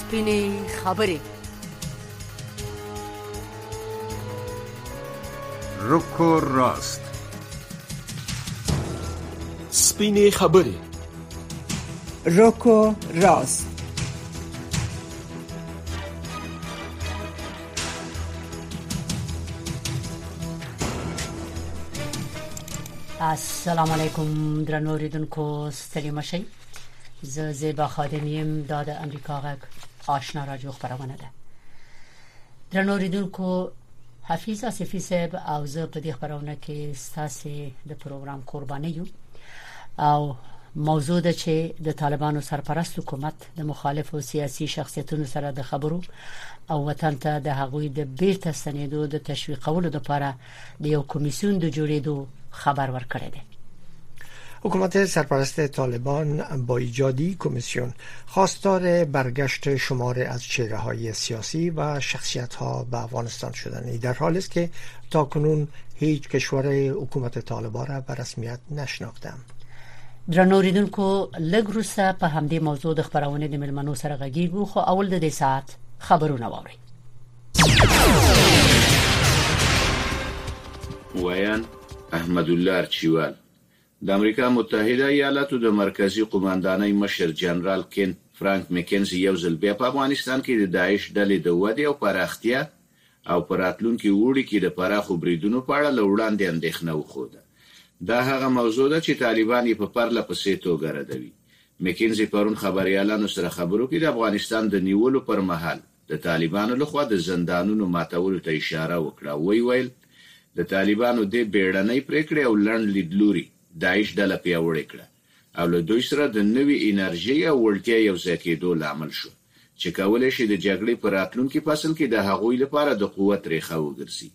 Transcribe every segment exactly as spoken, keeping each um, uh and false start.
سپینې خبرې. رکو راست. سپینې خبرې. رکو راست. السلام علیکم درنو اوریدونکو، ستړي مشئ. زه زیبا خادم یم. دا د امریکا غږ آشنا راډیو خبرونه ده. درنو اوریدونکو، حفیظ آصفی صاحب او زه په دې خبرونه کې ستاسو د پروګرام قرباني یو او موضوع ده چې د طالبانو سرپرست حکومت د مخالفو سیاسي شخصیتونو سره د خبرو او وطن ته د هغوی د بیرته ستنېدو د تشویقولو لپاره د یو کمیسیون د جوړېدو خبر ورکړی دی. حکومت سرپرست طالبان با ایجادی کمیسیون خواستار برگشت شمار از چهره‌های سیاسی و شخصیت‌ها به افغانستان شدند، در حالی است که تاکنون هیچ کشور حکومت طالبان را به رسمیت نشناختند. درنو اوریدونکو، لږ وروسته په همدې موضوع د خبرونه د ملمنو سره غږیږو، خو اول د دې ساعت خبرونه واورئ. ویان احمد الله ارچیوال د امریکا متحده ایالاتو د مرکزی قوماندانۍ مشر جنرال کین فرانک مکنزي یو ځل بیا په افغانستان کې د داعش ډلې د ودې او پراختیا او پراتلونکو وړي کې د پراخو بریدونو په اړه لوړاندې اندېښنه وښوده. دا هغه موضوع ده چې طالبان یې په پرله پسې توګه ردوي. مکنزي پرون خبريالانو سره خبرو کې د افغانستان د نیولو پر مهال د طالبانو لخوا د زندانونو ماتولو ته اشاره وکړه. وی ویل د طالبانو د بیړنۍ پریکړې او لړن لیدلوري داعش ډله پیاوړې کړه او له دوی سره د نوې انرژي او وړتیا یو ځای کېدو لامل شو چې کولای شي د جګړې پر راتلونکي فصل کې د هغوی لپاره د قوت ریښه وګرځي.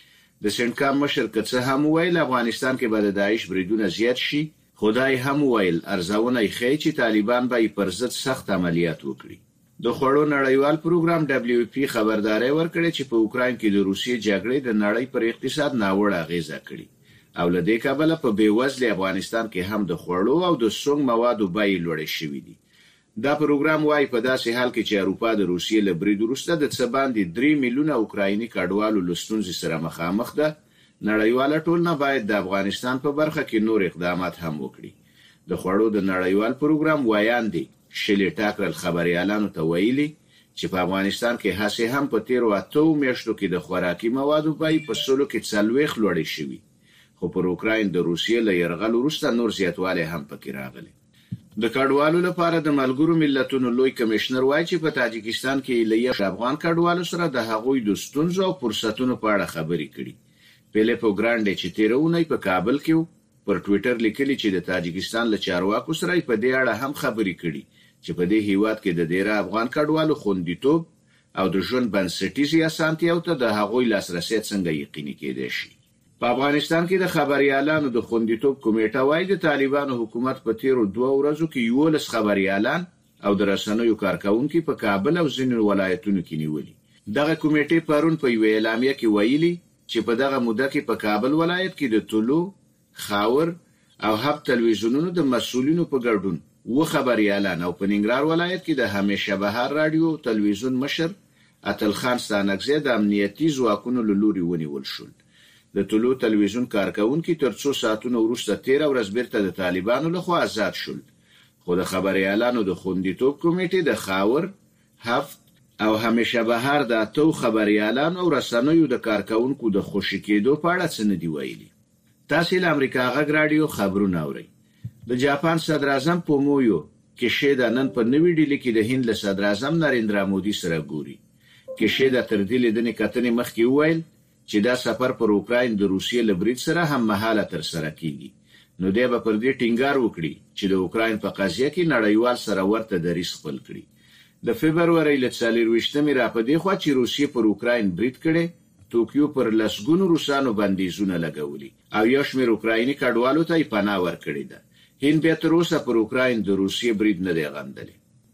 د سنکام مشر کڅه هم ویل افغانستان کې به د داعش بریدونه زیات شي. خدای هم ویل ارزونه یې ښیي چې طالبان به پر ضد سخت عملیات وکړي. د خوړو نړیوال پروګرام دبليو پی خبرداري ورکړي چې په اوکراین کې د روسیې جګړې د نړۍ پر اقتصاد ناوړه اغیزه کړې او له دې کبله په بیوزل افغانستان کې هم د خوړو او د سونګ موادو بیې لوړې شوې دي. دا پروګرام وايي په داسې حال کې چې اروپا د روسیې له برید وروسته د څه باندې درې میلیونه اوکرایني کډوالو له ستونزې سره مخامخ ده، نړیواله ټولنه باید د افغانستان په برخه کې نور اقدامات هم وکړي. د خوړو د نړیوال پروګرام وایاندې شلې ټاکرل خبريالانو ته ویلي چې په افغانستان کې هڅې هم په تیرو اتو میاشتو کې د خوراکي موادو بیې په سلو کې څلوېښت لوړې شوې، خو پر اوکراین د روسیې له یرغل وروسته نور زیاتوالی هم پکې راغلی. د کډوالو لپاره د ملګرو ملتونو لوی کمشنر وایي چې په تاجکستان کې له یو افغان کډوالو سره د هغوی د ستونزو او فرصتونو په اړه خبرې کړي. پیلیپو ګرانډ چې تیرونه په کابل کې پر ټوئیټر لیکلي چې د تاجکستان له چارواکو سره په دې اړه هم خبرې کړي چې په دې هیواد کې د ډیره افغان کډوالو خوندیتوب او د ژوند بنسټیزي اسانتیاو ته د هغوی لاسرسي څنګه یقیني کېدای شي. په افغانستان کې د خبريالانو د خوندیتوب کمیټه وايي د طالبانو حکومت په تیرو دوه ورځو کې یولس خبريالان او د رسنیو کارکونکو په کابل او ځینو ولایتونو کې نیولي. دغه کمیټه پرون په یو اعلامیه کې ویلي چې په دغه موده کې په کابل ولایت کې د طلوع، خاور او هب تلویزیونونو د مسؤلینو په ګډون و خبريالان او په ننګرهار ولایت کې د همیشه بهار رادیو تلویزیون مشر اتل خان ستانکزی د امنیتي ځواکونو له لوري ونیول شول. د طلوع تلویزیون کارکونکو تر څو ساعتونو وروسته تیر ورځ بیرته د طالبانو لخوا آزاد شول، خو د خبريالانو د خوندیتوب کمیټې د خاور، هفت او همیشه بهار د اتو خبريالانو او رسنیو د کارکونکو د خوشی کېدو په اړه څه نه دی ویلي. تاسو له امریکا غږ رادیو خبرونه اورئ. د جاپان صدر اعظم پومویو کیشیدا نن په نوې ډیلي کې د هند له صدر اعظم نریندرا مودي سره ګوري. کیشیدا تر دې لیدنې کتنې مخکې وویل چې دا سفر پر اوکراین د روسیې له برید سره هم مهاله تر سره کیږي. نو دی به پر دې ټینګار وکړي چې د اوکراین په قضیه کې نړیوال سره ورته دریځ خپل کړي. د فبرवरी له څلورویشتمې را په دې خوا چې روسیې پر اوکراین برید کړي، توکیو پر لسګونو روسانو بندیزونه لګولي او یو شمېر اوکرایني کډوالو ته پناه ورکړي ده. هند به تر اوسه پر اوکراین د روسیې برید نه دی غندلی.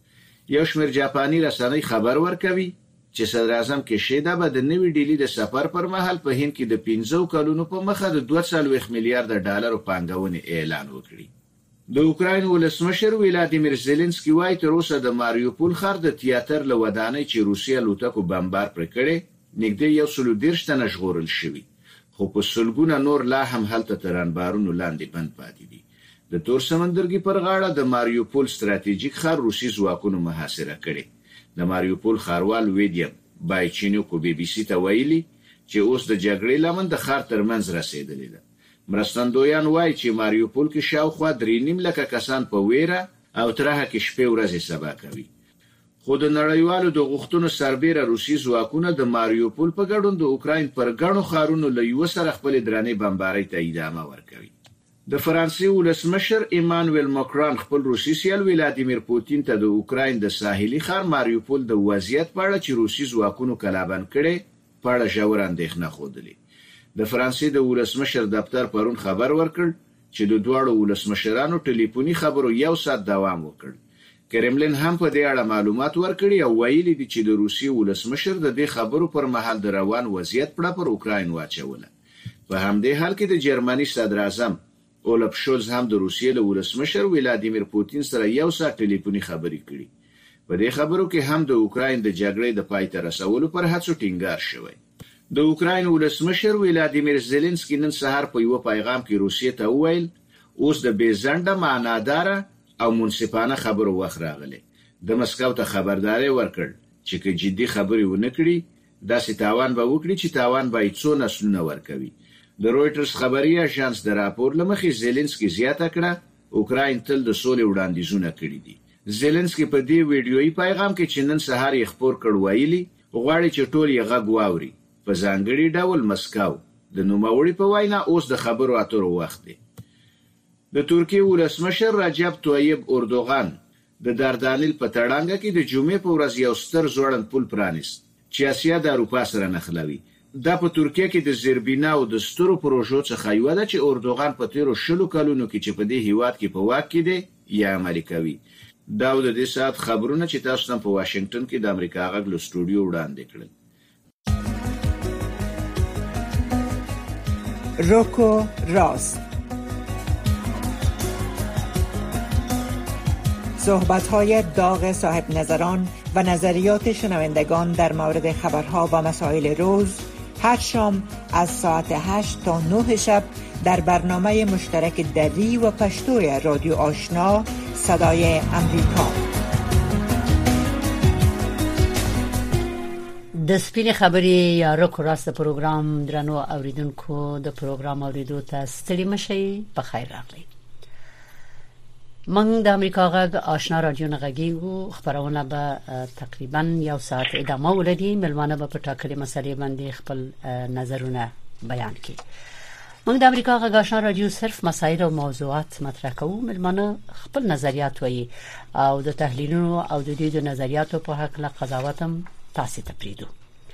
یو شمېر جاپاني رسنۍ خبر ورکوي چې صدر اعظم کیشیدا به د نوې ډیلي د سفر پر مهال په هند کې د پنځو کلونو په مخه د دوه څلوېښت میلیارډ ډالر پانګونې اعلان وکړي. د اوکراین ولسمشر ولادیمیر زيلنسکي وايي تر اوسه د ماریوپول ښار د تیاتر له ودانۍ چې روسیا لوټکو بمبار پر کړي نږدې یو سل دیرش تنه ژغورل شوي، خو په سلګونه نور لا هم هلته تر انبارونو لاندې بند پاتې دي. د تور سمندرګي پر غاړه د ماریوپول ستراتیژیک ښار روسي ځواکونو محاصره کړي. د ماریوپول ښاروال ویډیم بایچینوکو بي بي سي ته ویلي چې اوس د جګړې لمن د ښار ترمنځ رسیدلې ده. مرستندویان وایي چې ماریوپول کې شاوخوا درې نیم لکه کسان په ویره او ترهه کې شپې ورځې سبا کوي. خو د نړیوالو د غوښتنو سربېره روسي ځواکونه د ماریوپول په ګډون د اوکراین پر ګڼو ښارونو له یو سره خپل درنې بمبارۍ ته ادامه ورکوي. د فرانسې ولسمشر ایمانوئل ماکرون خپل روسي سیال ولادیمیر پوتین ته د اوکراین د ساحلي ښار ماریوپول د وضعیت په اړه چې روسي ځواکونو کلابند کړي په اړه ژور اندېښنه خوده. د فرانسې د ولسمشر دفتر پرون خبر ورکړ چې د دوه ولسمشرانو ټلیفوني خبرو یو ساعت دوام وکړ. کرملین هم په دې اړه معلومات ورکړي او ویلي دي چې د روسي ولسمشر د دې خبرو پر مهال د روان وضعیت په اړه پر اوکراین واچوله. په همدې حال کې د جرمني صدر اعظم اولف شولز هم د روسیې له ولسمشر ولادیمیر پوتین سره یو ساعت ټلیفوني خبرې کړي. په دې خبرو کې هم د اوکراین د جګړې د پای ته رسولو پر هڅو ټینګار شوی. د اوکراین ولسمشر ولادیمیر زيلنسکي نن سهار په یو پیغام کې روسیې ته وویل اوس د بیزنده معناداره او منصفانه خبرو وخت راغلی. د مسکو ته خبرداري ورکړ چې که جدي خبرې ونه کړي داسې تاوان به وکړي چې تاوان به یې څو نسلونه ورکوي. د رويټرز خبري اژانس د راپور لمخې زيلنسکي زیاته کړه اوکراین تل د سولې وړاندیزونه کړي دي. زيلنسکي په دې ویډیويي پیغام کې چې نن سهار یې خبر کړ ویلي غواړي چې ټول یې غږ واوري. په ځانګړي ډول مسکو د نوموړي په وینا اوس د خبرو اترو وخت دی. د ترکیې ولسمشر رجب طیب اردوغان د داردانیل په تړانګه کې د جمعې په ورځ یو ستر ځوړند پل پرانیست چې اسیا د اروپا سره نښلوي. دا په ترکیه کې د زیربینا او د سترو پروژو څخه یو ده چې اردوغان په تیرو شلو کلونو کې چې په دې هیواد کې په واک کې دی یا عملي کوي. دا د دې سات خبرونه چې تاسو ته په واشنگټن کې د امریکا غږ له سټوډیو وړاندې کړل. روکو راست، صحبت‌های داغ صاحب نظران و نظریات شنوندگان در مورد خبرها و مسائل روز هر شام از ساعت هشت تا نه شب در برنامه مشترک دری و پشتوی رادیو آشنا صدای امریکا. د سپینې خبرې یا روکو راست پروګرام درنو اوریدونکو د پروګرام اوریدو ته ستړي مشئ. په خیر راغلی. من د امریکا غږ آشنا رادیو نغږیږو. خبرونه به تقریبا یو ساعت ادامه ولري. ملمانه به په ټاکلې مسلې باندې خپل نظرونه بیان کړي. من د امریکا غږ آشنا رادیو صرف مسایل او موضوعات مطرح کوو. ملمانه خپل نظریات وایي او د تحلیلونو او د دې د نظریاتو په حق له قضاوت هم تاسو ته پریدو.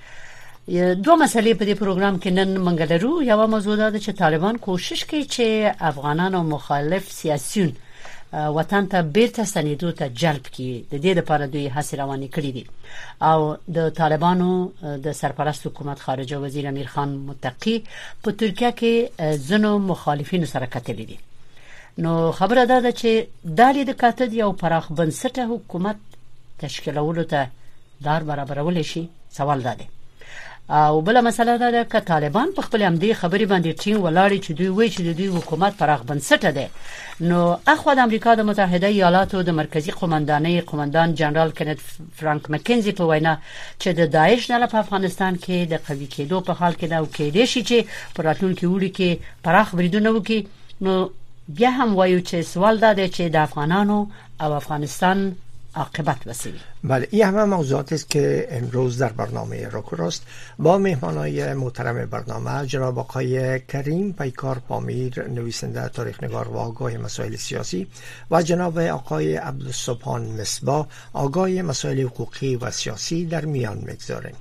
دوه مسلې په دې پروګرام کې نن منګلرو. یو موضوع ده چې طالبان کوشش کوي چې افغانان او مخالف سیاسيون وطن ته بیرته ستنېدو ته جلب کړي. د دې لپاره دوی هڅې روانې کړې دي او د طالبانو د سرپرست حکومت خارجه وزیر امیر خان متقی په ترکیه کې ځنو مخالفینو سره کتلې دي. نو خبره ده چې دالې د کاتد یو پراخ بنسټه حکومت تشکیلولو ته دار برابرول شي. سوال ده او بل مسله ده چې طالبان په خپل امدی خبري باندې ټینګ ولاړی چې دوی وایي چې د دوی حکومت پراخ بنسټه ده. نو اخو د امریکا د متحده ایالاتو د مرکزی قومندانۍ قومندان جنرال کنت فرانک مکنزي په وینا چې د داعش نه په افغانستان کې د قوی کېدو په حال کې ده او کې دي شي چې په راتلونکي وړي کې پراخ بریدونه وکړي. نو بیا هم وایو چې سوال ده چې د افغانانو او افغانستان عاقبت وسیع. بله، این همه موضوعاتی است که امروز در برنامه روکو راست با مهمانای محترم برنامه جناب آقای کریم پیکار پامیر، نویسنده، تاریخ‌نگار و آگاه مسائل سیاسی، و جناب آقای عبدالسبحان مصباح، آگاه مسائل حقوقی و سیاسی در میان میگذاریم.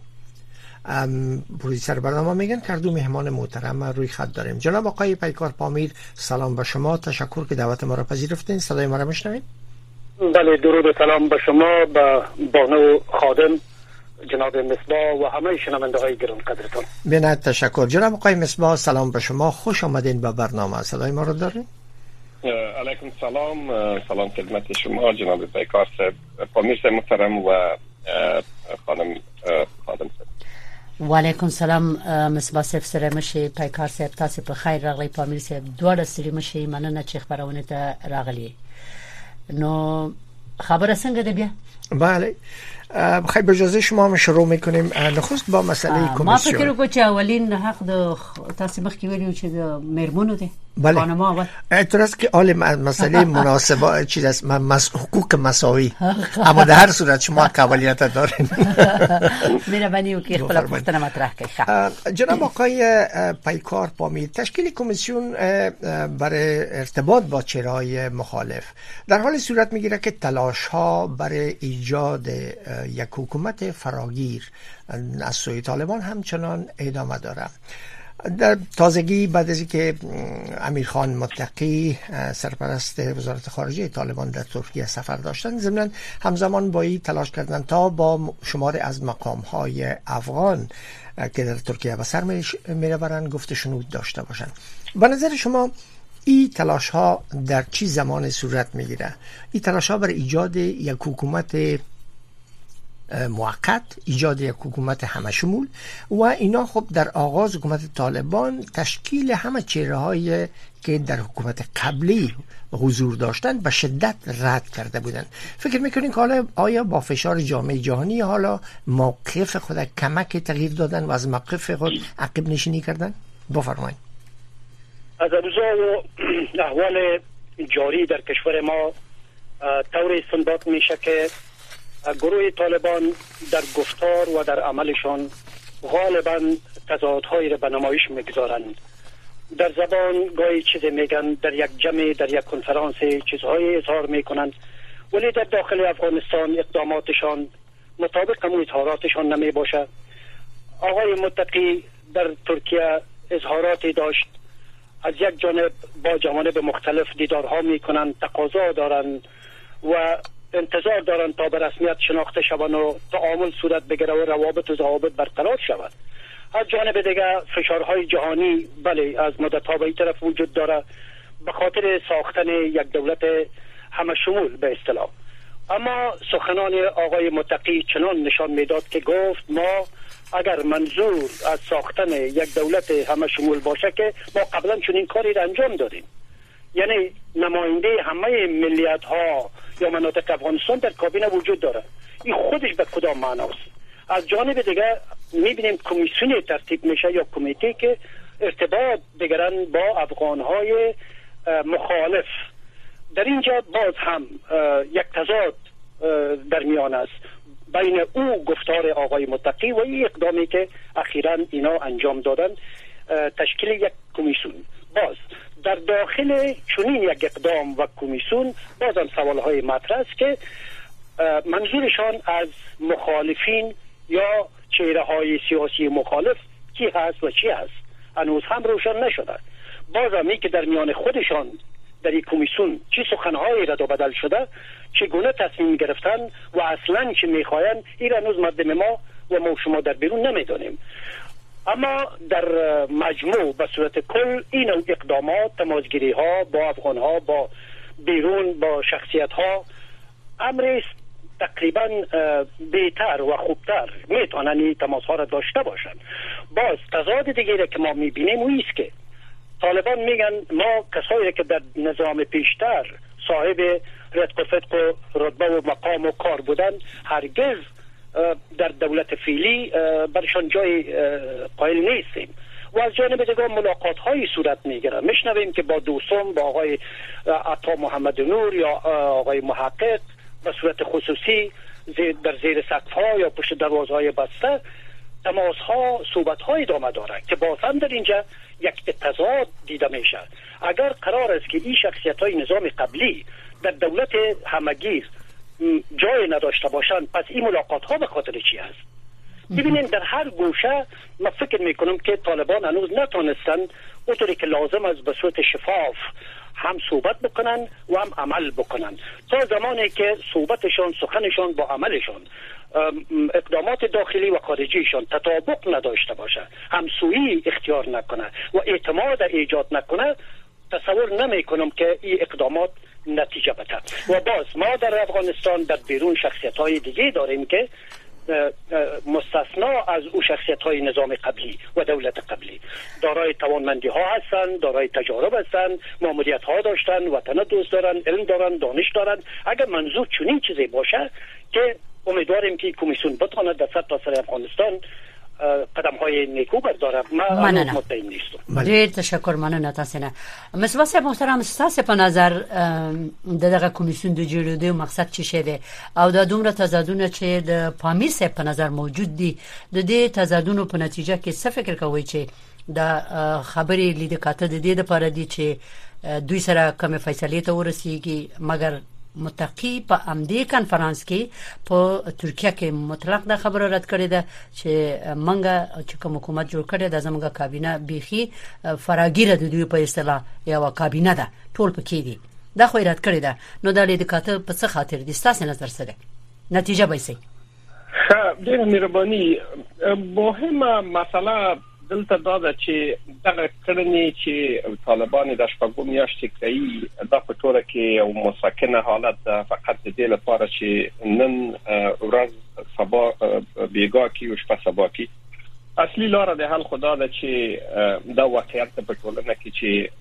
پرودیسر برنامه میگن که دو مهمان محترم روی خط داریم. جناب آقای پیکار پامیر، سلام به شما. تشکر که دعوت ما را پذیرفتین. صدای ما را میشنوید؟ بله، درود و سلام به شما، به بانو خادم، جناب مصباح و همه شنونده های گران قدرتان. بینایت تشکر. جناب آقای مصباح، سلام به شما، خوش آمدین به برنامه. صدای ما رو دارین؟ علیکم سلام. سلام خدمت شما جناب پیکار صاحب، پامیر صاحب محترم و خانم خادم صاحب. و علیکم سلام مصباح صاحب سره مشي پیکار صاحب، تاسو په خیر راغلی. پامیر صاحب دواړه سره مشي مننه چې خبرونه ته راغلی. نو خبر څنګه ده بیا؟ بله خیلی به اجازه شما هم شروع میکنیم. نخست با مسئله کمیسیون. ما فکر کوم چې اولین حق د تاسو مخکې ویلو چې د میرمنو ده. بله. خانم‌ها اول. اعتراض که اول مسئله مناسبات چیز است، مس... حقوق مساوی. اما در هر صورت شما قابلیت دارین. مهربانی وکړئ خپل پوښتنه مطرح کړئ. جناب آقای پیکار پامیر، تشکیل کمیسیون برای ارتباط با چهره‌های مخالف در حال صورت میگیره که تلاش‌ها برای ایجاد یک حکومت فراگیر از سوی طالبان همچنان ادامه داره. در تازگی بعد از اینکه امیرخان متقی سرپرست وزارت خارجه طالبان در ترکیه سفر داشتن، ضمن همزمان با این تلاش کردن تا با شمار از مقام‌های افغان که در ترکیه به سر میره برن گفت شنود داشته باشن. به نظر شما این تلاش ها در چی زمان صورت میگیره؟ این تلاش ها برای ایجاد یک حکومت موقت، ایجاد یک حکومت همه شمول و اینا خب در آغاز حکومت طالبان تشکیل همه چهره هایی که در حکومت قبلی حضور داشتن به شدت رد کرده بودن. فکر میکنین که حالا آیا با فشار جامعه جهانی حالا موقف خود کمک تغییر دادن و از موقف خود عقب نشینی کردن؟ بفرمایید. از اوضاع و احوال جاری در کشور ما طور استنباط میشه که گروه طالبان در گفتار و در عملشان غالبا تضادهایی را به نمایش میگذارند. در زبان گاهی چیزی میگن، در یک جمع، در یک کنفرانس چیزهای اظهار میکنند، ولی در داخل افغانستان اقداماتشان مطابق همون اظهاراتشان نمی باشه. آقای متقی در ترکیه اظهاراتی داشت، از یک جانب با جوانب مختلف دیدارها میکنند، تقاضا دارند و انتظار دارند تا به رسمیت شناخته شوند و تعامل صورت بگیره و روابط و ضوابط برقرار شود. از جانب دیگر فشارهای جهانی بله از مدت‌ها به این طرف وجود داره به خاطر ساختن یک دولت همه شمول به اصطلاح. اما سخنان آقای متقی چنان نشان میداد که گفت ما اگر منظور از ساختن یک دولت همه شمول باشه که ما قبلا چنین کاری را انجام دادیم، یعنی نماینده همه ملیت ها یا مناطق افغانستان در کابینه وجود داره. این خودش به کدام معناست؟ از جانب دیگه میبینیم کمیسیونی ترتیب میشه یا کمیته که ارتباط بگیرن با افغانهای مخالف. در اینجا باز هم یک تضاد در میان است بین او گفتار آقای متقی و این اقدامی که اخیراً اینا انجام دادن، تشکیل یک کمیسیون. باز در داخل چنین یک اقدام و کمیسیون باز هم سوالهای مطرح است که منظورشان از مخالفین یا چهره های سیاسی مخالف کی هست و چی هست هنوز هم روشن نشده. باز همی که در میان خودشان در این کمیسیون چی سخنهایی رد و بدل شده، چگونه تصمیم گرفتن و اصلا چی میخواین، این هنوز مردم ما و ما شما در بیرون نمیدانیم. اما در مجموع به صورت کل این اقدامات، تماسگیری ها با افغان ها، با بیرون، با شخصیت ها، امر تقریبا بهتر و خوبتر میتونن این تماس ها را داشته باشن. باز تضاد دیگری که ما میبینیم او است که طالبان میگن ما کسایی که در نظام پیشتر صاحب رتق و فتق و رتبه و مقام و کار بودن هرگز در دولت فعلی برشان جای قائل نیستیم. و از جانب دیگر ملاقات های صورت میگیره. میشنویم که با دوستان، با آقای عطا محمد نور یا آقای محقق به صورت خصوصی در زیر سقف ها یا پشت دروازه های بسته تماس ها، صحبت های ادامه داره که باز هم در اینجا یک اتضاد دیده میشه. اگر قرار است که این شخصیت های نظام قبلی در دولت همگیر جای نداشته باشند، پس این ملاقات ها به خاطر چی است؟ ببینیم در هر گوشه من فکر میکنم که طالبان هنوز نتونستن اونطوری که لازم است به صورت شفاف هم صحبت بکنن و هم عمل بکنن. تا زمانی که صحبتشان، سخنشان با عملشان، اقدامات داخلی و خارجیشان تطابق نداشته باشه، همسویی اختیار نکنه و اعتماد ایجاد نکنه، تصور نمی کنم که این اقدامات نتیجه بده. و باز ما در افغانستان در بیرون شخصیت های دیگه داریم که مستثنا از او شخصیت های نظام قبلی و دولت قبلی دارای توانمندی ها هستند، دارای تجارب هستند، ماموریت ها داشتن، وطن دوست دارن، علم دارن، دانش دارن. اگر منظور چنین چیزی باشه که امیدواریم که کمیسیون بتواند در سطح سر افغانستان قدم های نیکو برداره. من مطمئن نیستم. ډیر تشکر، مننه تاسو نه. مصباح صاحب محترم، ستاسو په نظر دغه کمیسیون د جوړېدو مقصد څه شی دی او د دومره تضادونه چې د پامیر صاحب په نظر موجود دي د دې تضادونو په نتیجه کې څه فکر کوئ چې د خبرې لید کاته د دې لپاره دي چې دوی سره کوم فیصله ته ورسیږي، مګر متقی په امدی کانفرنس کې په ترکیه کې مطلق د خبره رد کړې ده چې منګه چې کوم حکومت جوړ کړي د زموږه کابینه بيخي فراګیره د دوی په اصطلاح یو کابینه ده، ټول پکې دي، دا خو رد کړی ده. نو د لیدو کاته په څه خاطر دي ستاسو نظر سره نتیجه به سي؟ ښه، ډېر مهرباني. مهمه مسله دلته دا ده چې دغه کړنې چې طالبان د شپږم میاشتې کوي دا په ټوله کې یو مسکنه حالت ده، فقط د دې لپاره چې نن ورځ سبا بیګا کې او شپه سبا کې. اصلي لار د حل خدا ده چې دا واقعیت په ټولنه کې چې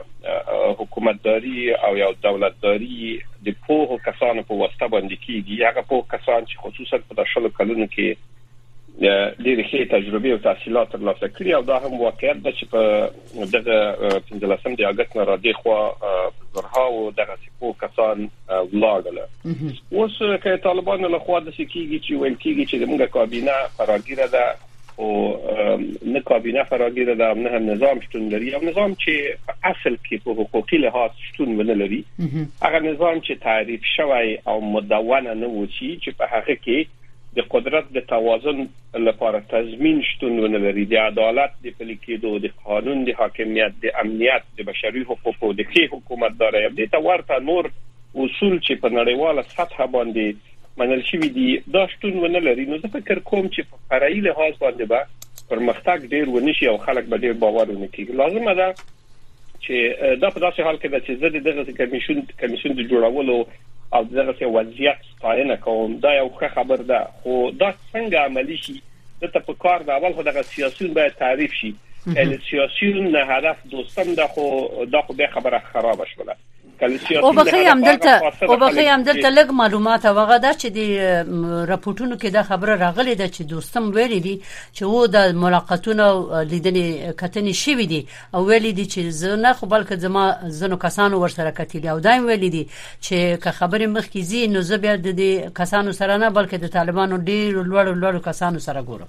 حکومتداري او یو دولتداري د پوهو کسانو په واسطه باندې کیږي. هغه پوه کسان چې خصوصا په شلو کلونو کې ډېرې ښې تجربې او تحصیلات ترلاسه کړي او دا هم واقعیت ده چې په دغه پنځلسم د اګست نه راځي خو زرهاو دغه پوه کسان ولاړل. اوس که طالبان له خوا د سکیږي چې ویل کیږي چې موږ کابینه فراګیره ده او نه کابینه فراګیره ده، نه هم نظام شتون لري، او نظام چې اصل کې په حقوقي لحاظ شتون ونه لري. هغه نظام چې تعریف شوی او مدونه نه و چې په هغه کې د قدرت د توازن لپاره تضمین شتون ونه لري، د عدالت د پلي کېدو، د قانون د حاکمیت، د امنیت، د بشري حقوقو، د ښې حکومتدارۍ، د ته ورته نور اصول چې په نړیواله سطح باندې منل شوي دي دا شتون ونه لري. نو زه فکر کوم چې په فرعي لحاظ باندې به پرمختګ ډېر ونشي او خلک به ډېر باور ونه کړي. لازمه ده چې دا په داسې حال کې ده چې زه د دغه کمیسیون کمیسیون د جوړولو او دغه وضعیت ستاینه کوم. دا یو ښه خبر ده، خو دا څنګه عملی شي دته په کار د اول خو دغه سیاسيون باید تعریف شي. ال سیاسيون نه هدف دوستم ده، خو دا خو به خبره خراب شوله. او بخی هم دلته او بخی هم دلته لږ معلومات هغه ده چې د راپورټونو کې دا خبره راغلي ده چې دوستم ویلي دي چې و د ملاقاتونو لیدنې کتنې شوې دي او ویلي دي چې زه نه خو بلکې زما زنو کسانو ورسره کتلي او دایم ویلي دي چې که خبرې مخکې زی نو زه بیا د دې کسانو سره نه بلکې د طالبانو ډېر لوړ لوړ کسانو سره ګورم.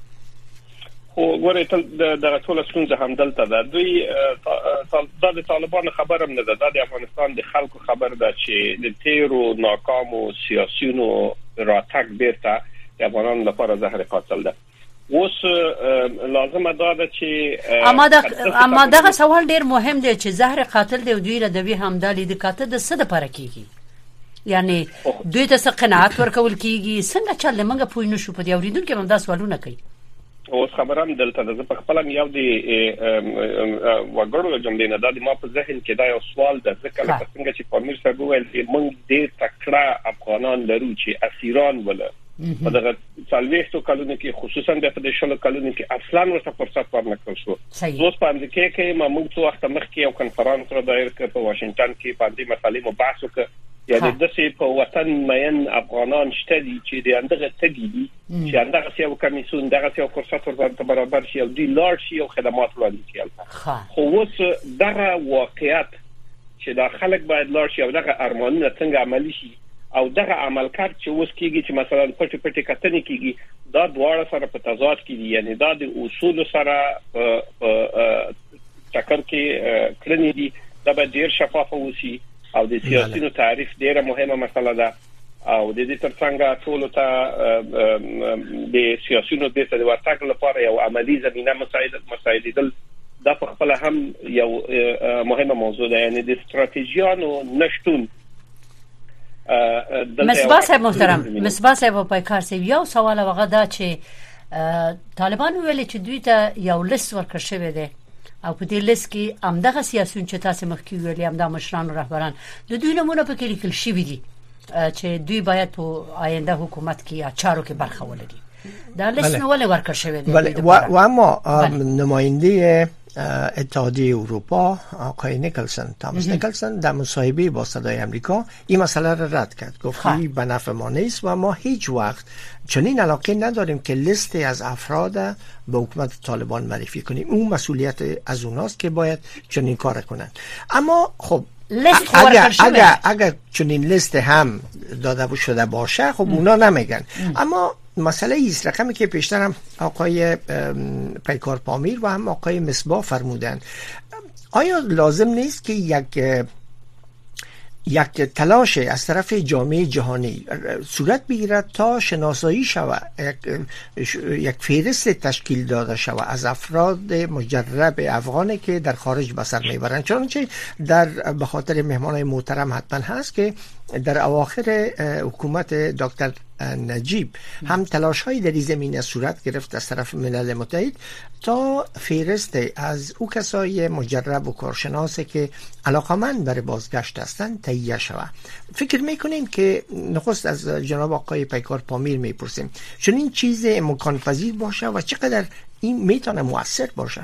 او ګورې د ټول ستونزه هم دلته ده. دوی د طالبان خبرم نه ده، د افغانستان د خلکو خبر ده چې د تیرو ناکامو سیاسيونو راتګ بیرته د افغانانو لپاره زهر قاتل ده. اوس لازمه ده چې اما دا اما دا سوال ډیر مهم دی چې زهر قاتل دی او دوی را دوی هم د لید کاته د څه د پاره کیږي، یعنی دوی ته څه قناعت ورکول کیږي، څنګه چل موږ پوه نه شو. په دې اوریدونکو هم دا سوالونه کوي. اوس خبرم دلته د په خپل یو دی وګړو جملې نه د ما په ذهن کې دا یو سوال د ذکر لپاره څنګه چې پامیر صاحب ویل چې موږ دې تکړه افغانان لرو چې اسیران ولا په دغه څلوېښتو کلونو کې خصوصا د په شلو کلونو کې اصلا ورته فرصت ورنکړل شو. اوس په امریکا کې ما موږ څو وخت مخکې یو کنفرانس را دایر کړ په واشنگټن کې په دې مسلې مو بحث وکړ. یعنی د څه په وطن مېن افغانان شته دي چې د اندغه تګي دي چې اندغه یو کمیسیون دغه یو فرصت ورته برابر شي او د لارډ شي او خدمات وړاندې کړي. خو اوس دغه واقعیت چې د خلک باید لارډ شي او دغه ارمانونه څنګه عملی شي او دغه عمل کار چې اوس کېږي چې مثلا پټ پټ کتنې کېږي دا دواړه سره په تضاد کې دي. یعنی دا د اصول سره په ټکر کې کړنې دي. دا به ډیر شفاف وسی او د سیاسيونو تعریف ډیره مهمه مسله ده او د دې ترڅنګ ټول ته د سیاسيونو د څه ورتګ لپاره یو عملی زمينه مساعده مساعدل دا په خپل هم یو مهمه موضوع ده. یعنی د استراتیژیانو نشټون. مصباح صاحب محترم، مصباح صاحب په کار سی یو سوال وغه دا چې طالبان ویل چې دوی ته یو لیست ورکړ شوی دی او په دې لیست کې همدغه سیاسيون چې تاسو مخکې ویلي همدا مشران رهبران د دوی نمونه په کې لیکل شوی دي چې دوی باید په آینده حکومت کې یا چارو کې برخه ولري. دا لیست نو ولې ورکړ شوی دی؟ بله و, و اما نماینده اتحادیه اروپا آقای نیکلسن تامس نیکلسن در مصاحبه با صدای امریکا این مسئله را رد کرد، گفت این به نفع ما نیست و ما هیچ وقت چنین علاقه نداریم که لیست از افراد به حکومت طالبان معرفی کنیم. اون مسئولیت از اوناست که باید چنین کار کنن. اما خب اگر اگر اگر چنین لیست هم داده شده باشه خب اونا نمیگن. اما مسئله ایست رقمی که پیشتر هم آقای پیکار پامیر و هم آقای مصباح فرمودن، آیا لازم نیست که یک یک تلاش از طرف جامعه جهانی صورت بگیرد تا شناسایی شود، یک یک فهرست تشکیل داده شود از افراد مجرب افغانی که در خارج به سر میبرند؟ چنانچه در به خاطر مهمانای محترم حتما هست که در اواخر حکومت دکتر نجیب هم تلاش های در این زمینه صورت گرفت از طرف ملل متحد تا فهرست از او کسای مجرب و کارشناسی که علاقمند برای بازگشت هستند تهیه شود. فکر میکنیم که نخست از جناب آقای پیکار پامیر میپرسیم چون این چیز امکان پذیر باشه و چقدر این میتونه مؤثر باشه؟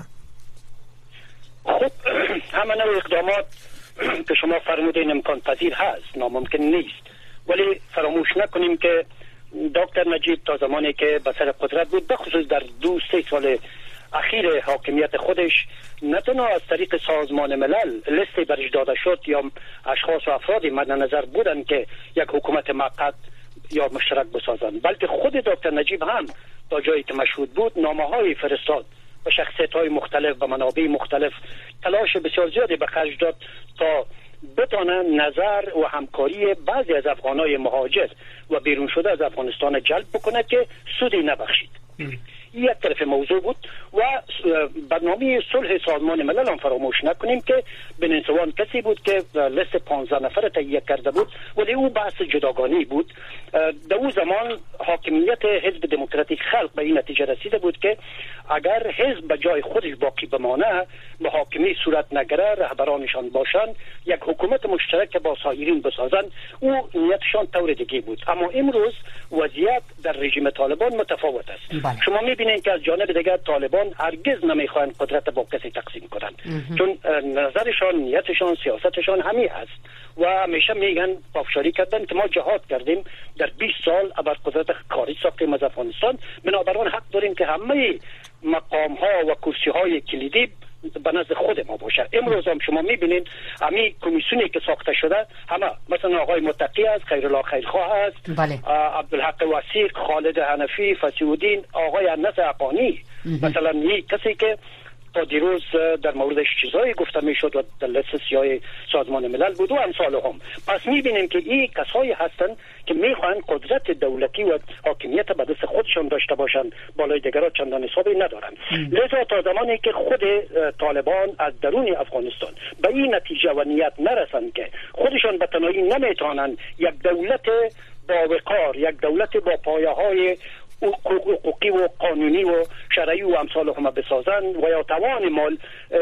خب همه نوع اقدامات که شما فرمودین امکان پذیر هست، ناممکن نیست، ولی فراموش نکنیم که دکتر نجیب تا زمانی که به سر قدرت بود، بخصوص در دو سه سال اخیر حاکمیت خودش، نه تنها از طریق سازمان ملل لیستی برش داده شد یا اشخاص و افرادی مد نظر بودند که یک حکومت موقت یا مشترک بسازند، بلکه خود دکتر نجیب هم تا جایی که مشهود بود نامه های فرستاد و شخصیت های مختلف و منابع مختلف تلاش بسیار زیادی به خرج داد تا بتانه نظر و همکاری بعضی از افغانای مهاجر و بیرون شده از افغانستان جلب بکنه که سودی نبخشید. یک طرف موضوع بود و برنامه صلح سازمان ملل هم فراموش نکنیم که بنسوان کسی بود که لیست پانزده نفر تهیه کرده بود، ولی او بحث جداگانه بود. در اون زمان حاکمیت حزب دموکراتیک خلق به این نتیجه رسیده بود که اگر حزب به جای خودش باقی بمانه، محاکمه صورت نگره، رهبرانشان باشند، یک حکومت مشترک با سایرین بسازند، او نیتشان طور دیگه بود. اما امروز وضعیت در رژیم طالبان متفاوت است. بله. شما میبینید که از جانب دیگر طالبان هرگز نمیخواهند قدرت با کسی تقسیم کنند، چون نظرشان، نیتشان، سیاستشان همین است و همیشه میگن، پافشاری کردن که ما جهاد کردیم در بیست سال ابر قدرت خارج ساختیم از افغانستان، بنابراین حق داریم که همه مقام ها و کرسی های کلیدی به نزد خود ما باشه. امروز هم شما میبینید همین کمیسیونی که ساخته شده، همه مثلا آقای متقی است، خیرالله خیرخواه است، بله. عبدالحق وثیق، خالد حنفی، فصیح الدین، آقای انس عقانی، مثلا این کسی که تا دیروز در موردش چیزایی گفته میشد و در لیست سیاه سازمان ملل بود و امثال هم. پس میبینیم که این کسایی هستند که میخواهند قدرت دولتی و حاکمیت به دست خودشان داشته باشند، بالای دیگران چندان حسابی ندارند. لذا تا زمانی که خود طالبان از درون افغانستان به این نتیجه و نیت نرسند که خودشان به تنهایی نمیتوانند یک دولت با وقار، یک دولت با پایه های حقوقی و قانونی و شرعی و امثال هم بسازن و یا توان مال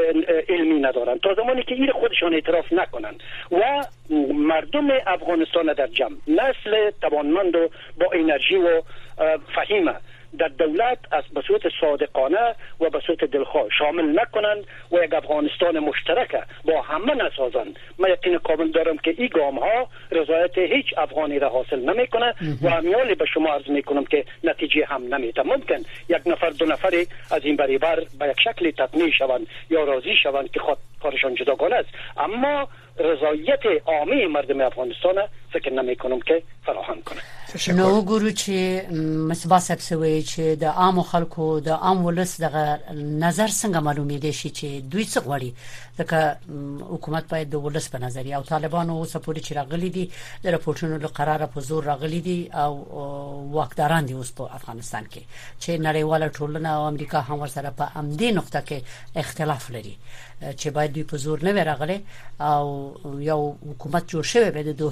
علمی ندارن، تا زمانی که این خودشان اعتراف نکنن و مردم افغانستان در جمع، نسل توانمند و با انرژی و فهیمه در دولت از به صورت صادقانه و به صورت دلخواه شامل نکنند و یک افغانستان مشترک با همه نسازند، من یقین کامل دارم که این گام ها رضایت هیچ افغانی را حاصل نمیکنه و همیالی به شما عرض میکنم که نتیجه هم نمیده. ممکن یک نفر دو نفری از این بریبر به یک شکلی تطمیع شوند یا راضی شوند که خود کارشان جداگانه است، اما رضایت عامی مردم افغانستان فکر نمی کنم که فراهم کنه. نو ګورو چې مصباح صاحب سوي چې د عام خلکو د عام ولس دغه نظر څنګه معلومېږي شي چې دوی څه غواړي، ځکه حکومت باید د ولس په نظر یا طالبانو اوس پورې چې راغلي دي د راپورټونو له قراره په زور راغلي دي او واکداران دي اوس په افغانستان کې چې نړیواله ټولنه او امریکا هم ورسره په امدې نقطه کې اختلاف لري چې باید دوی په زور نه راغلي او یو حکومت جوړ شوی به د دوه د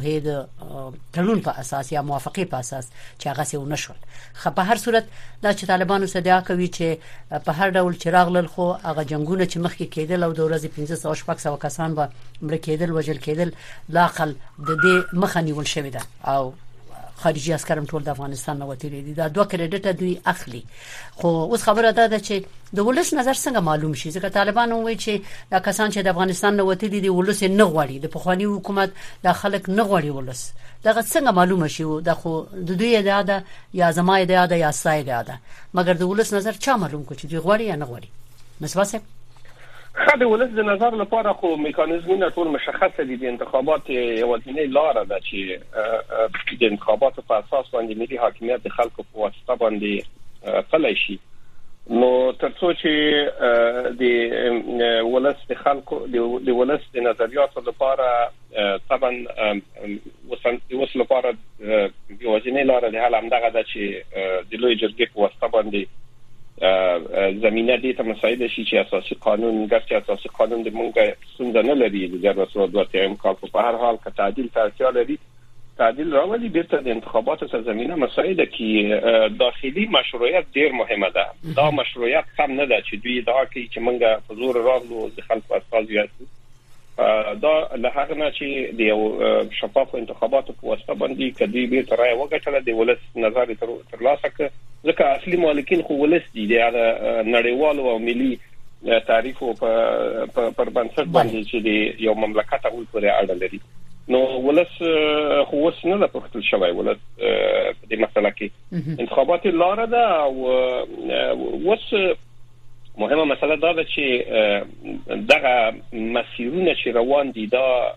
تړون په اساس یا موافقه په اساس چې هغه څه ونشول. خو په هر صورت دا چې طالبانو صدیا کوي چې په هر ډول چراغ لل خو هغه جنگونه چې مخکې کېدل او د ورځې پنځه سوه شپږ سوه کسان به مړ کېدل وژل کېدل لاقل د دې مخه نیول شوې ده او خارجي عسکر هم ټول د افغانستان نه وتیری دي. دا دوه کریډټ دوی اخلي. خو اوس خبره ده چې د ولس نظر څنګه معلوم شي؟ ځکه طالبان وایي چې دا کسان چې د افغانستان نه وتیری دي ولس نه غواړي، د پخوانی حکومت د خلک نه غواړي ولس. دا څنګه معلومه شي؟ دا خو د دوی ادعا ده یا زما ادعا ده یا ساي ادعا ده، مګر د ولس نظر چا معلوم کو چې دوی غواړي یا نه غواړي؟ مسواسه خاطر ولس د نظر لپاره خو میکانیزمونه ټول مشخص دي. د انتخابات یوازینی لار ده چې د انتخابات په اساس باندې ملي حاکمیت د خلکو په واسطه باندې پلی شي. نو ترڅو چې د ولس د خلکو د ولس د نظریاتو لپاره طبعا وسل لپاره یوازینی لار ده حل همدغه ده چې د لوی جرګې په واسطه باندې زمینه دې ته مساعده شي چې اساسي قانون ګرځي. اساسي قانون د مونږه څنګه نه لري د زیات وسو دوه تیم کال په هر حال کې تعدیل ته اړتیا لري. تعدیل راولي بیرته د انتخاباتو سره زمینه مساعده کی داخلي مشروعیت ډیر مهمه ده. دا مشروعیت کم نه ده چې دوی دا کوي چې مونږه په زور راغلو د خلکو استازي یاستو. دا له هغه نه چې د شفاف انتخاباتو په واسطه باندې کدی بیرته راي وګټل د ولس نظر ترلاسه کړ. ځکه اصلي مالکین خو ولس دي د نړیوالو او ملي تعریفو په پر بنسټ باندې چې د یو مملکت اول پورې اړه لري. نو ولس خو وس نه پختل شوی. ولس په دې مسله کې انتخابات لاره ده او وس مهمه مسله دا ده چې دغه مسیرونه چې روان دي دا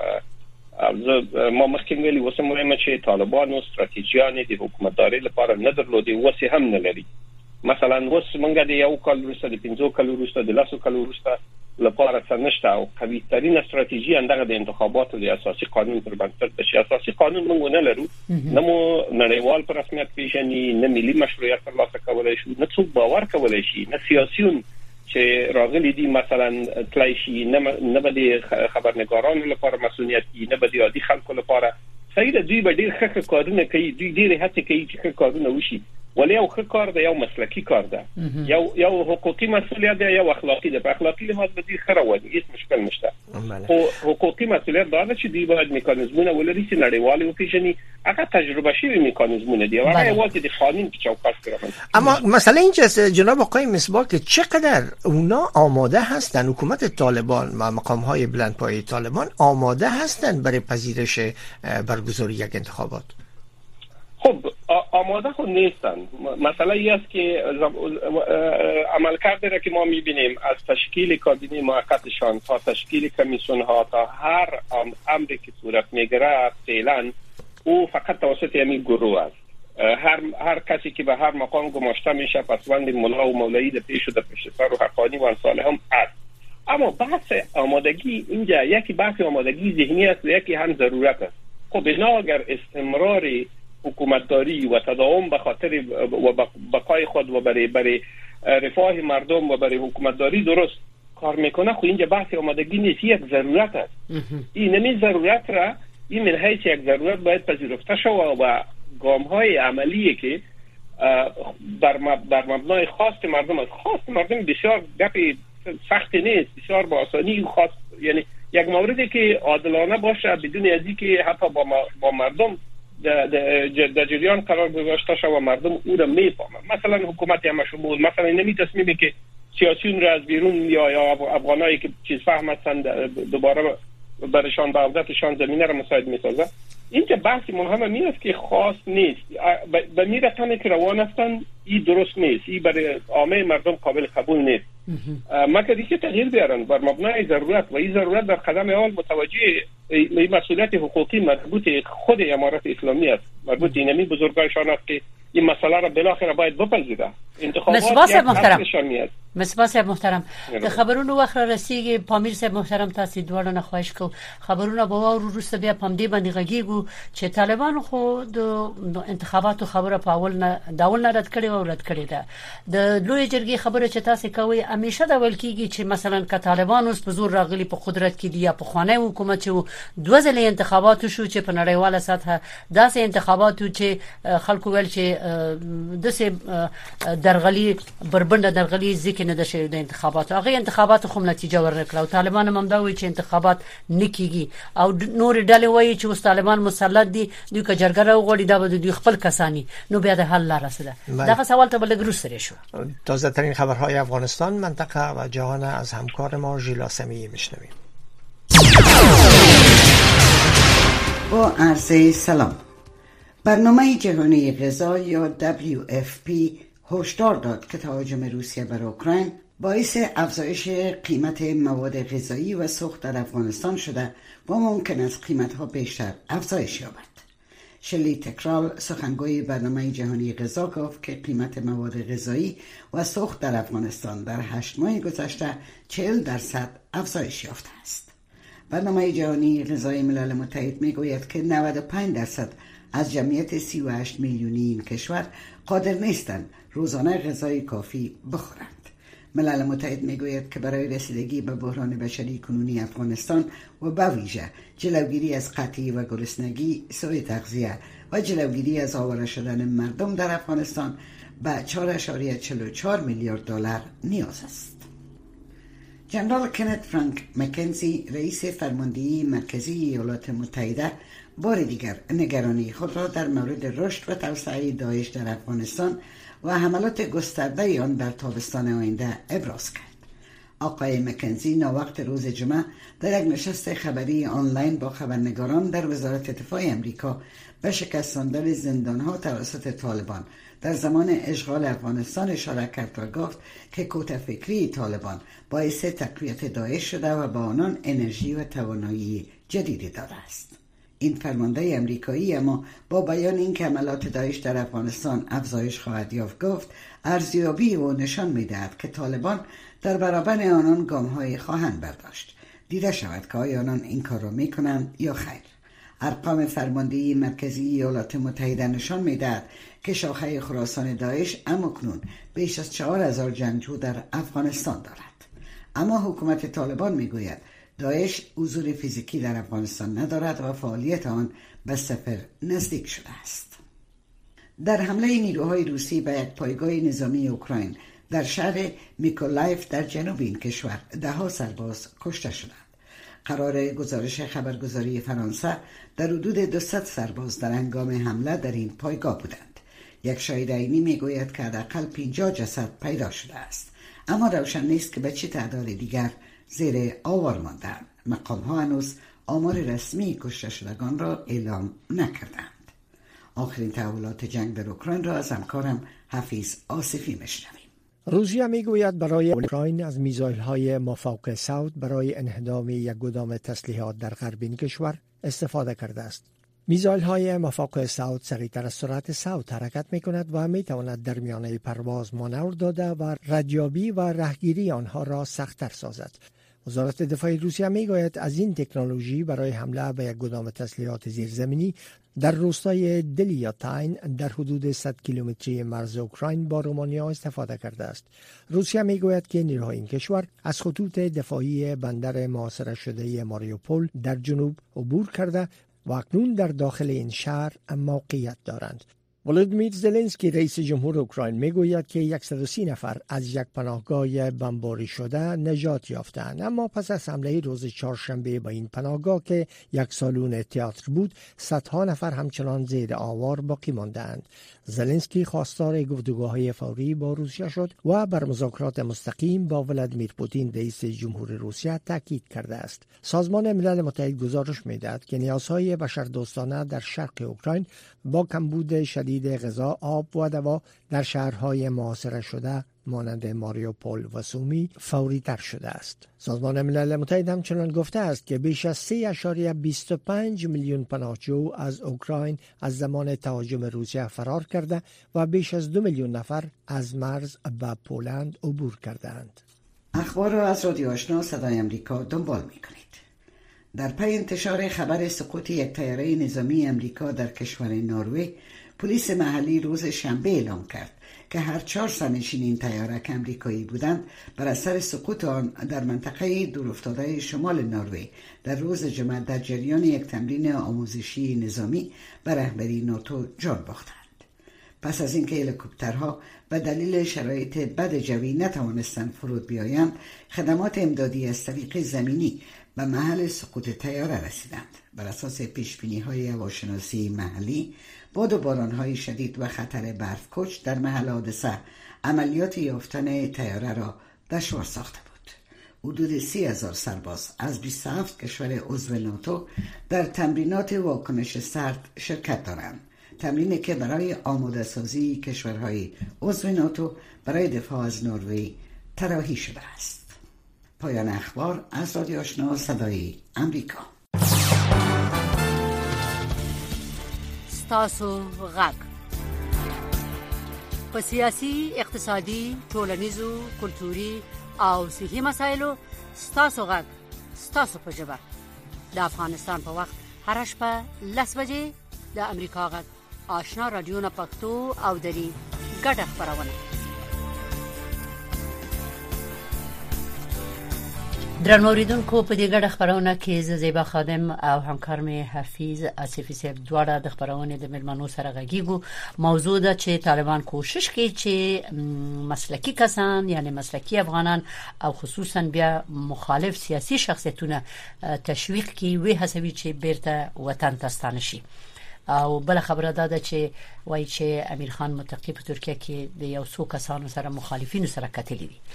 ما مخکې ویلي وسه مهمه چې طالبانو استراتیژیان د حکومتداري لپاره نه درلودي وسه هم نه لري. مثلا وس منګه د یو کال وروسته د پنځو کال وروسته د لاسو کال وروسته لپاره څه نشته او قوي ترين استراتیژي اندغه د انتخاباتو د اساسي قانون پر بنسټ د اساسي قانون موږ نه لرو. نه مو نړیوال پر رسمیت پیژني، نه ملي مشروعیت ترلاسه کولای شو، نه څوک باور کولای شي، نه سیاسيون چې راغلي دي مثلا تلای شي، نه نه به خبرنګارانو لپاره مسؤلیت دي، نه به عادي خلکو لپاره. صحیح دوی به ډیر ښه کارونه کوي، دوی ډیر هڅه کوي چې ښه کارونه وشي، ولی یو ښه کار دی، یو مسلکی کار ده، یو یو حقوقي مسؤلیت دی، یو اخلاقی دی. په اخلاقی لحاظ به دې خره ودی هیڅ مشکل نشته. خو حقوقي مسؤلیت دا ده چې دوی باید میکانیزمونه ولري چې نړیوال وپیژني. هغه تجربه شوی میکانیزمونه دی، هغه یوازې د قانون په چوکاټ کې راغلی. اما مسئله اینجاست جناب آقای مصباح که چقدر اونا آماده هستن، حکومت طالبان و مقام‌های بلندپایه طالبان آماده هستن برای پذیرش برگزاری یک انتخابات؟ خب آماده خود نیستن. مسئله ای است که عملکرد را که ما میبینیم از تشکیل کابینه موقتشان تا تشکیل کمیسیون ها تا هر امری که صورت میگیره فعلا او فقط توسط همین گروه است. هر هر کسی که به هر مقام گماشته میشه پسوند مولا و مولایی در پیش و در پشت سر و حقانی و امثال هم است. اما بحث آمادگی اینجا یکی بحث آمادگی ذهنی است و یکی هم ضرورت است. خب بنا اگر استمرار حکومتداری و تداوم به خاطر و بقای خود و برای برای رفاه مردم و برای حکومتداری درست کار میکنه، خو اینجا بحث آمادگی نیست، یک ضرورت است. این نمی ضرورت را این من حیث یک ضرورت باید پذیرفته شود و گام های عملیه که بر بر مبنای خواست مردم است. خواست مردم بسیار گپی سخت نیست، بسیار با آسانی خواست، یعنی یک موردی که عادلانه باشه بدون از اینکه حتی با با مردم در جریان قرار گذاشته شد و مردم او را میفهمند. مثلا حکومت هم شمول مثلا نمی تصمیمی که سیاسیون را از بیرون یا یا افغانایی که چیز فهم هستند دوباره برشان به عودتشان زمینه را مساعد میسازه. اینجا بحث مهم می است که خاص نیست. به می رقمی که روان هستند این درست نیست، این برای عامه مردم قابل قبول نیست. مگر اینکه تغییر بیارن بر مبنای ضرورت و این ضرورت در قدم اول متوجه این مسئولیت حقوقی مربوط خود امارت اسلامی است، مربوط اینمی بزرگایشان است که این مسئله را بالاخره باید بپذیره. انتخابات یک محترم اصلشان مصباح صاحب محترم د خبرونو وخت رسیدي پامیر صاحب محترم تاسو دوړ نه خواهش کو خبرونه به ورو روسته بیا پم دی باندې غږیږي چې طالبان خو د انتخاباتو خبره په اول نه داول نه رد کړي او رد کړي ده د لوی جرګې خبره چې تاسو کوي همیشه دا ول کیږي چې مثلا ک طالبان اوس په زور راغلي په قدرت کې دی یا په خانه حکومت چې دوه ځله انتخابات شو چې په نړیواله سطح داسې انتخابات چې خلکو ول چې دسه درغلي بربنده درغلي ځکه نه د شوی د انتخابات هغه انتخابات خو نتیجه ورنکړه او طالبان هم دا وایي چې انتخابات نکېږي او نور ډلې وایي چې اوس طالبان مسلط دي دوی که جرګه راوغوړي دا به دوی خپل کسانی نو بیا د حل لاره سره دا سوال ته بلګ روسره شو. تازه ترین خبرهای افغانستان، منطقه و جهان از همکار ما ژیلا سمیعی میشنویم. با عرض سلام. برنامه جهانی غذا یا دبلیو اف پی هشدار داد که تهاجم روسیه بر اوکراین باعث افزایش قیمت مواد غذایی و سوخت در افغانستان شده و ممکن است قیمت‌ها بیشتر افزایش یابد. شلی تکرال سخنگوی برنامه جهانی غذا گفت که قیمت مواد غذایی و سوخت در افغانستان در هشت ماه گذشته چهل درصد افزایش یافته است. برنامه جهانی غذای ملل متحد میگوید که نود و پنج درصد از جمعیت سی و هشت میلیونی این کشور قادر نیستند روزانه غذای کافی بخورند. ملل متحد میگوید که برای رسیدگی به بحران بشری کنونی افغانستان و به ویژه جلوگیری از قحطی و گرسنگی، سوء تغذیه و جلوگیری از آواره شدن مردم در افغانستان به چهار ممیز چهل و چهار میلیارد دلار نیاز است. جنرال کنت فرانک مکنزی رئیس فرماندهی مرکزی ایالات متحده بار دیگر نگرانی خود را در مورد رشد و توسعه داعش در افغانستان و حملات گسترده آن در تابستان آینده ابراز کرد. آقای مکنزی ناوقت روز جمعه در یک نشست خبری آنلاین با خبرنگاران در وزارت دفاع امریکا به شکستاندن زندانها توسط طالبان در زمان اشغال افغانستان اشاره کرد و گفت که کوته‌فکری طالبان باعث تقویت داعش شده و با آنان انرژی و توانایی جدیدی داده است. این فرمانده امریکایی اما با بیان اینکه حملات داعش در افغانستان افزایش خواهد یافت گفت ارزیابی او نشان می‌دهد که طالبان در برابر آنان گام‌هایی خواهند برداشت. دیده شود که آیا آنان این کار را می‌کنند یا خیر. ارقام فرماندهی مرکزی ایالات متحده نشان می‌دهد که شاخه خراسان داعش امکنون بیش از چهار هزار جنگجو در افغانستان دارد. اما حکومت طالبان می‌گوید داعش حضور فیزیکی در افغانستان ندارد و فعالیت آن به صفر نزدیک شده است. در حمله نیروهای روسی به یک پایگاه نظامی اوکراین در شهر میکولایف در جنوب این کشور ده ها سرباز کشته شدند. قرار گزارش خبرگزاری فرانسه در حدود دویست سرباز در هنگام حمله در این پایگاه بودند. یک شاهد عینی میگوید که حداقل پنجاه جسد پیدا شده است، اما روشن نیست که به چه تعداد دیگر زیر آوار ماندند. مقام ها هنوز آمار رسمی کشته شدگان را اعلام نکردند. آخرین تحولات جنگ در اوکراین را از همکارم حفیظ آصفی میشنویم. روسیه میگوید برای اوکراین از میزایل‌های مافوق صوت برای انهدام یک گدام تسلیحات در غرب این کشور استفاده کرده است. میزایل‌های مافوق صوت سریعتر از سرعت صوت حرکت می‌کند و می‌تواند در میانه پرواز مانور داده و ردیابی و رهگیری آنها را سخت‌تر سازد. وزارت دفاع روسیه میگوید از این تکنولوژی برای حمله به یک گدام تسلیحات زیرزمینی در روستای دلیاتاین در حدود صد کیلومتری مرز اوکراین با رومانیا استفاده کرده است. روسیه میگوید که نیروهای این کشور از خطوط دفاعی بندر محاصره شده ماریوپول در جنوب عبور کرده و اکنون در داخل این شهر موقعیت دارند. ولودیمیر زلنسکی رئیس جمهور اوکراین میگوید که صد و سی نفر از یک پناهگاه بمباری شده نجات یافتند، اما پس از حمله روز چهارشنبه به این پناهگاه که یک سالن تئاتر بود، صدها نفر همچنان زیر آوار باقی ماندند. زلنسکی خواستار گفتگوهای فوری با روسیه شد و بر مذاکرات مستقیم با ولادیمیر پوتین رئیس جمهور روسیه تاکید کرده است. سازمان ملل متحد گزارش می‌دهد که نیازهای بشردوستانه در شرق اوکراین با کمبود شدید تولید غذا، آب و دوا در شهرهای محاصره شده مانند ماریوپول و سومی فوری تر شده است. سازمان ملل متحد همچنان گفته است که بیش از سه ممیز بیست و پنج میلیون پناهجو از اوکراین از زمان تهاجم روسیه فرار کرده و بیش از دو میلیون نفر از مرز به پولند عبور کردند. اخبار را از رادیو آشنا صدای امریکا دنبال می‌کنید. در پی انتشار خبر سقوط یک طیاره نظامی امریکا در کشور نروژ، پلیس محلی روز شنبه اعلام کرد که هر چهار سرنشین این طیاره که امریکایی بودند بر اثر سقوط آن در منطقه دورافتاده شمال نروژ در روز جمعه در جریان یک تمرین آموزشی نظامی به رهبری ناتو جان باختند. پس از اینکه هلیکوپترها به دلیل شرایط بد جوی نتوانستند فرود بیایند، خدمات امدادی از طریق زمینی به محل سقوط طیاره رسیدند. بر اساس پیشبینی‌های هواشناسی محلی، باد و باران‌های شدید و خطر برفکش در محل حادثه عملیات یافتن طیاره را دشوار ساخته بود. حدود سی هزار سرباز از بیست و هفت کشور عضو ناتو در تمرینات واکنش سرد شرکت دارند. تمرینی که برای آماده سازی کشورهای عضو ناتو برای دفاع از نروژ طراحی شده است. پایان اخبار از رادیو آشنا صدای امریکا. ستاسو غږ په سیاسي، اقتصادي، ټولنیزو، کلتوري او صحي مسایلو ستاسو غږ ستاسو په ژبه د افغانستان په وخت هر شپه لس بجې د امریکا غږ آشنا رادیو نه پښتو او دری ګډه خبرونه. درنو اوریدونکو، په دې ګډه خبرونه کې زیبا خادم او همکار مې حفیظ آصفی صاحب دواړه د خبرونه د ملمنو سره غږیږو. موضوع ده چې طالبان کوشش کوي چې مسلکی کسان یعنی مسلکی افغانان او خصوصا بیا مخالف سیاسي شخصیتونه تشویق کوي وی هڅوي چې بیرته وطن ته ستانه شي. او بل خبره ده چې وایي چې امیر خان متقی په ترکیه کې د یو څو کسانو سره مخالفینو سره کتلي دي.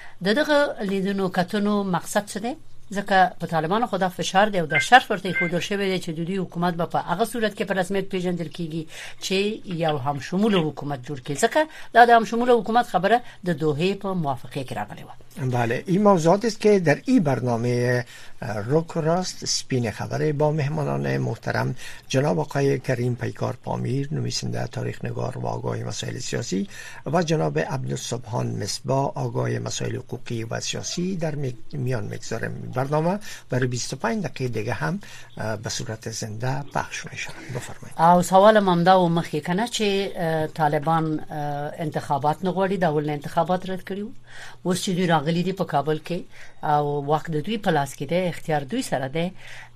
دغه لیدنو کتنو مقصد څه دی؟ ځکه په طالبانو خدا فشار دی او د شرط ورته خودل شوی دی چې د دوی حکومت به په هغه صورت کې په رسمیت پیژندل کیږي چې یو هم شمول حکومت جوړ کړي. ځکه دا د هم شمول حکومت خبره د دوحه په موافقه کې راغلی و. بله، این موضوعات است که در این برنامه روک و راست سپین خبر با مهمانان محترم جناب آقای کریم پیکار پامیر، نویسنده، تاریخ نگار و آگاه مسائل سیاسی، و جناب عبدالسبحان مصباح، آگاه مسائل حقوقی و سیاسی در میان میگذاریم. برنامه برای بیست و پنج دقیقه دیگه هم به صورت زنده پخش میشه. بفرمایید. او سوال ممدا و مخکې کنه چې طالبان انتخابات نغوړي، دا ول انتخابات رد کړیو، اوس چې دوی راغلي دي په کابل کې او وخت د دوی په لاس کې دی، اختیار دوی سره دی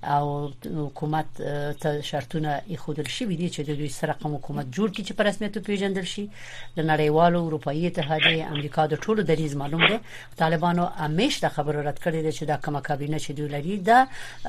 او حکومت ته شرطونه ایښودل شوي دي چې د دوی سره کوم حکومت جوړ کړي چې په رسمیت پیژندل شي. د نړیوالو اروپאי اتحادیه امریکا د ټولو دریز معلوم دی. طالبانو همیش د خبرو رد کړی دی چې دا کومه کابینه چې دوی لري دا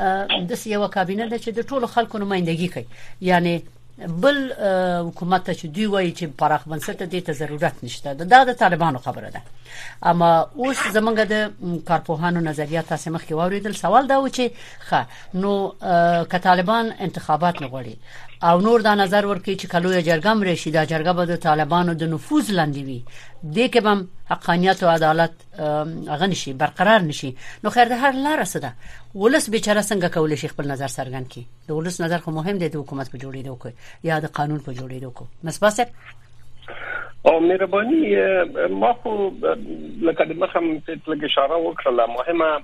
د یو کابینه ده چې د ټولو خلکو نمائندګي کوي. یعنی بل حکومت ته چې دوی وایي چې پراخ بنسټه دي ته ضرورت نشته. دا د طالبانو خبره ده. اما اوس زمونږ د کارپوهانو نظریات تاسو مخکې واوریدل. سوال دا و چې ښه نو که طالبان انتخابات نه غواړي او نور دا نظر ورکړي چې کلوې جرګه راشي، دا جرګه به د طالبانو د نفوذ لاندې وي، دې کې به حقانیت او عدالت هغه نشي برقرار نشي. نو خیر د هر لار څه ده؟ ولس بیچاره څنګه کولای شي خپل نظر څرګند کړي؟ د ولس نظر خو مهم دی د حکومت په جوړېدو کې یا د قانون په جوړېدو کې. مصباح او مهرباني ما خو لکه د مخم ته لږ اشاره وکړه، مهمه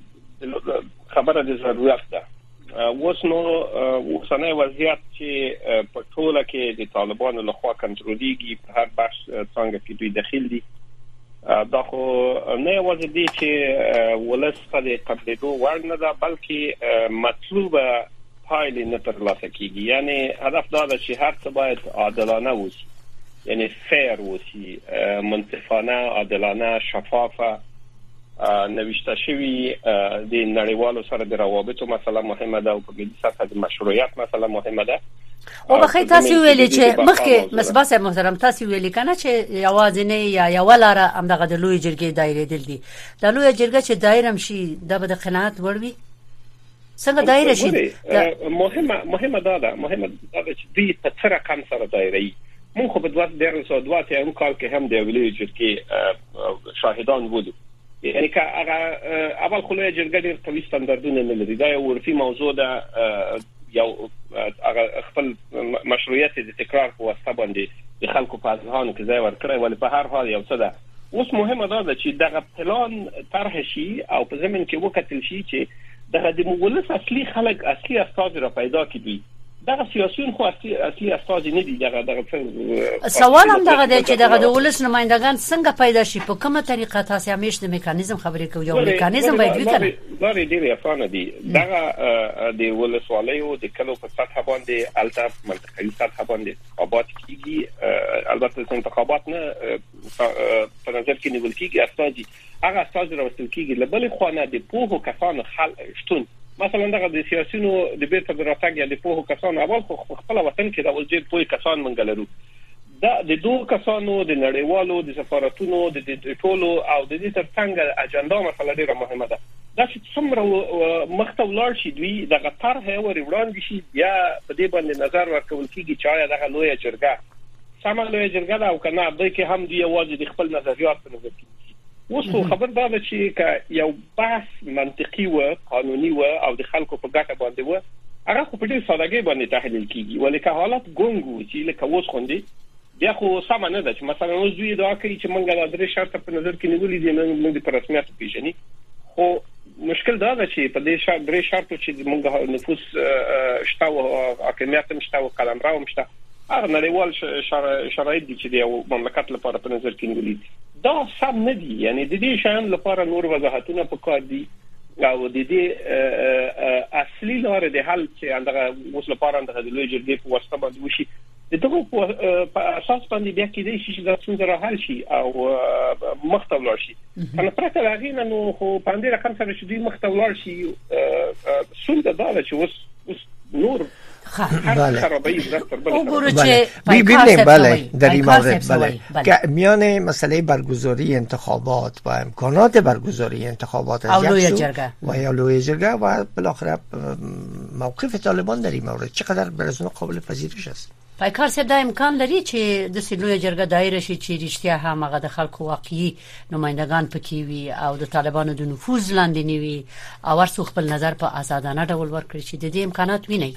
خبره د ضرورت ده. اوس نو اوسنۍ وضعیت چې په ټوله کې د طالبانو لخوا کنټرولېږي، په هر بخش څنګه کې دوی داخل دي، دا خو نه یوازې دي چې ولس ته د قبلېدو وړ نه ده، بلکې مطلوبه پایلې نه ترلاسه کیږي. یعنی هدف دا ده چې هر څه باید عادلانه وشي، یعنی فیر وشي، منصفانه، عادلانه، شفافه، نوشته شوی. د نړیوالو سره د روابطو مسله مهمه ده او په ملي سطح د مشروعیت مسله مهمه ده. او بخې تاسو ویلي چې مخکې مصباح صاحب محترم تاسو ویلي کنه چې یوازې نه یا یو لاره همدغه د لوی جرګې دایره دل دي. د لوی جرګه چې دایره شي د بده قناعت وروي څنګه دایره شي؟ مهمه مهمه ده ده مهمه ده چې دوی په څه رقم سره دایره مون خو په دوه زره دوه اتیا کال کې هم د ویلي جرګې شاهدان وو. یعنی که هغه اول خو لویه جرګه ډېر قوي ستاندردونه نه لري. دا یو عرفي موضوع ده، یو هغه خپل مشروعیت د تکرار په واسطه باندې د خلکو په اذهانو کې ځای ورکړی، ولی په هر حال یو څه ده. اوس مهمه دا ده چې دغه پلان طرح شي او په ضمن کې وکتل شي چې دغه د ولس اصلي خلک اصلي استازي را پیدا کړي. دغه سیاسيون خو اصلي اصلي استازي نه دي. دغه دغه سوال هم دغه دی چې دغه د ولس نمائندگان څنګه پیدا شي، په کومه طریقه تاسو همیش د میکانیزم خبرې کوي؟ یو میکانیزم باید وي کنه. دا ډېر اسانه دي. دغه د ولسوالیو د کلو په سطح باندې الته منطقي سطح باندې انتخابات کیږي. البته انتخابات نه په نظر کې نیول کیږي استازي هغه استازي راوستل کیږي. لبل خو نه د پوهو کسانو خلک شتون، مثلا دغه د سیاسيونو د بیرته دراتګ یا د پوهو کسانو اول خو خپل وطن کې د ولجې پوهو کسان منګلرو. دا د دوه کسانو د نړیوالو د سفارتونو د ټولو او د دې ترڅنګ اجنډا مسله ډیره مهمه ده. دا چې څومره مخته ولاړ شي دوی دغه طرح ور وړاندې شي، بیا په دې باندې نظر ورکول کیږي چې آیا دغه لویه جرګه سمه لویه جرګه ده او کنه. دوی کې هم دی یوازې د خپل نظریات په نظر کې. اوس خو خبر دا ده چې که یو بحث منطقي و قانوني و او د خلکو په ګټه باندې و، هغه خو په ډېر سادهګۍ باندې تحلیل کیږي. ولی که حالت ګونګ و چې لکه اوس خوندي، بیا خو سمه نه ده چې مثلا اوس دوی ادعا کوي چې موږ د درې شرط په نظر کې نیولې دي، موږ په رسمیت پیژني. خو مشکل دا ده چې په دې شرط درې شرط چې موږ نفوذ شته او حاکمیت هم شته او قلمرو هم شته، هغه نړیوال شرایط دي چې د یو مملکت لپاره په نظر کې نیولې دي. دا سم نه دي. یعنی د دې شان لپاره نور وضاحتونه پکار دي او د دې اصلي لار د حل چې اندغه اوس لپاره اندغه د لوی جرګې په واسطه باندې وشي، دغه په اساس باندې بیا کېدای شي چې د څنګه حل شي او مخته ولاړ شي. کنه پرته راغینه نو خو باندې رقم سره چې دوی مخته ولاړ شي څنګه دا چې اوس نور بله وګورو چې ببینیم بله در این مورد بله که میان مسئله برگزاری انتخابات و امکانات برگزاری انتخابات از یک سو و یا لویه جرگه و بالاخره موقف طالبان در این مورد چقدر برازون قابل پذیرش است؟ پایکار صاحب دا امکان لري چې د سلوی جرګه دایره شي چې رښتیا هم هغه د خلکو واقعي نمائندگان پکې وي او د طالبانو د نفوذ لاندې نیوي او ورڅ خپل نظر په آزادانه ډول ورکړي چې د دې امکانات ویني؟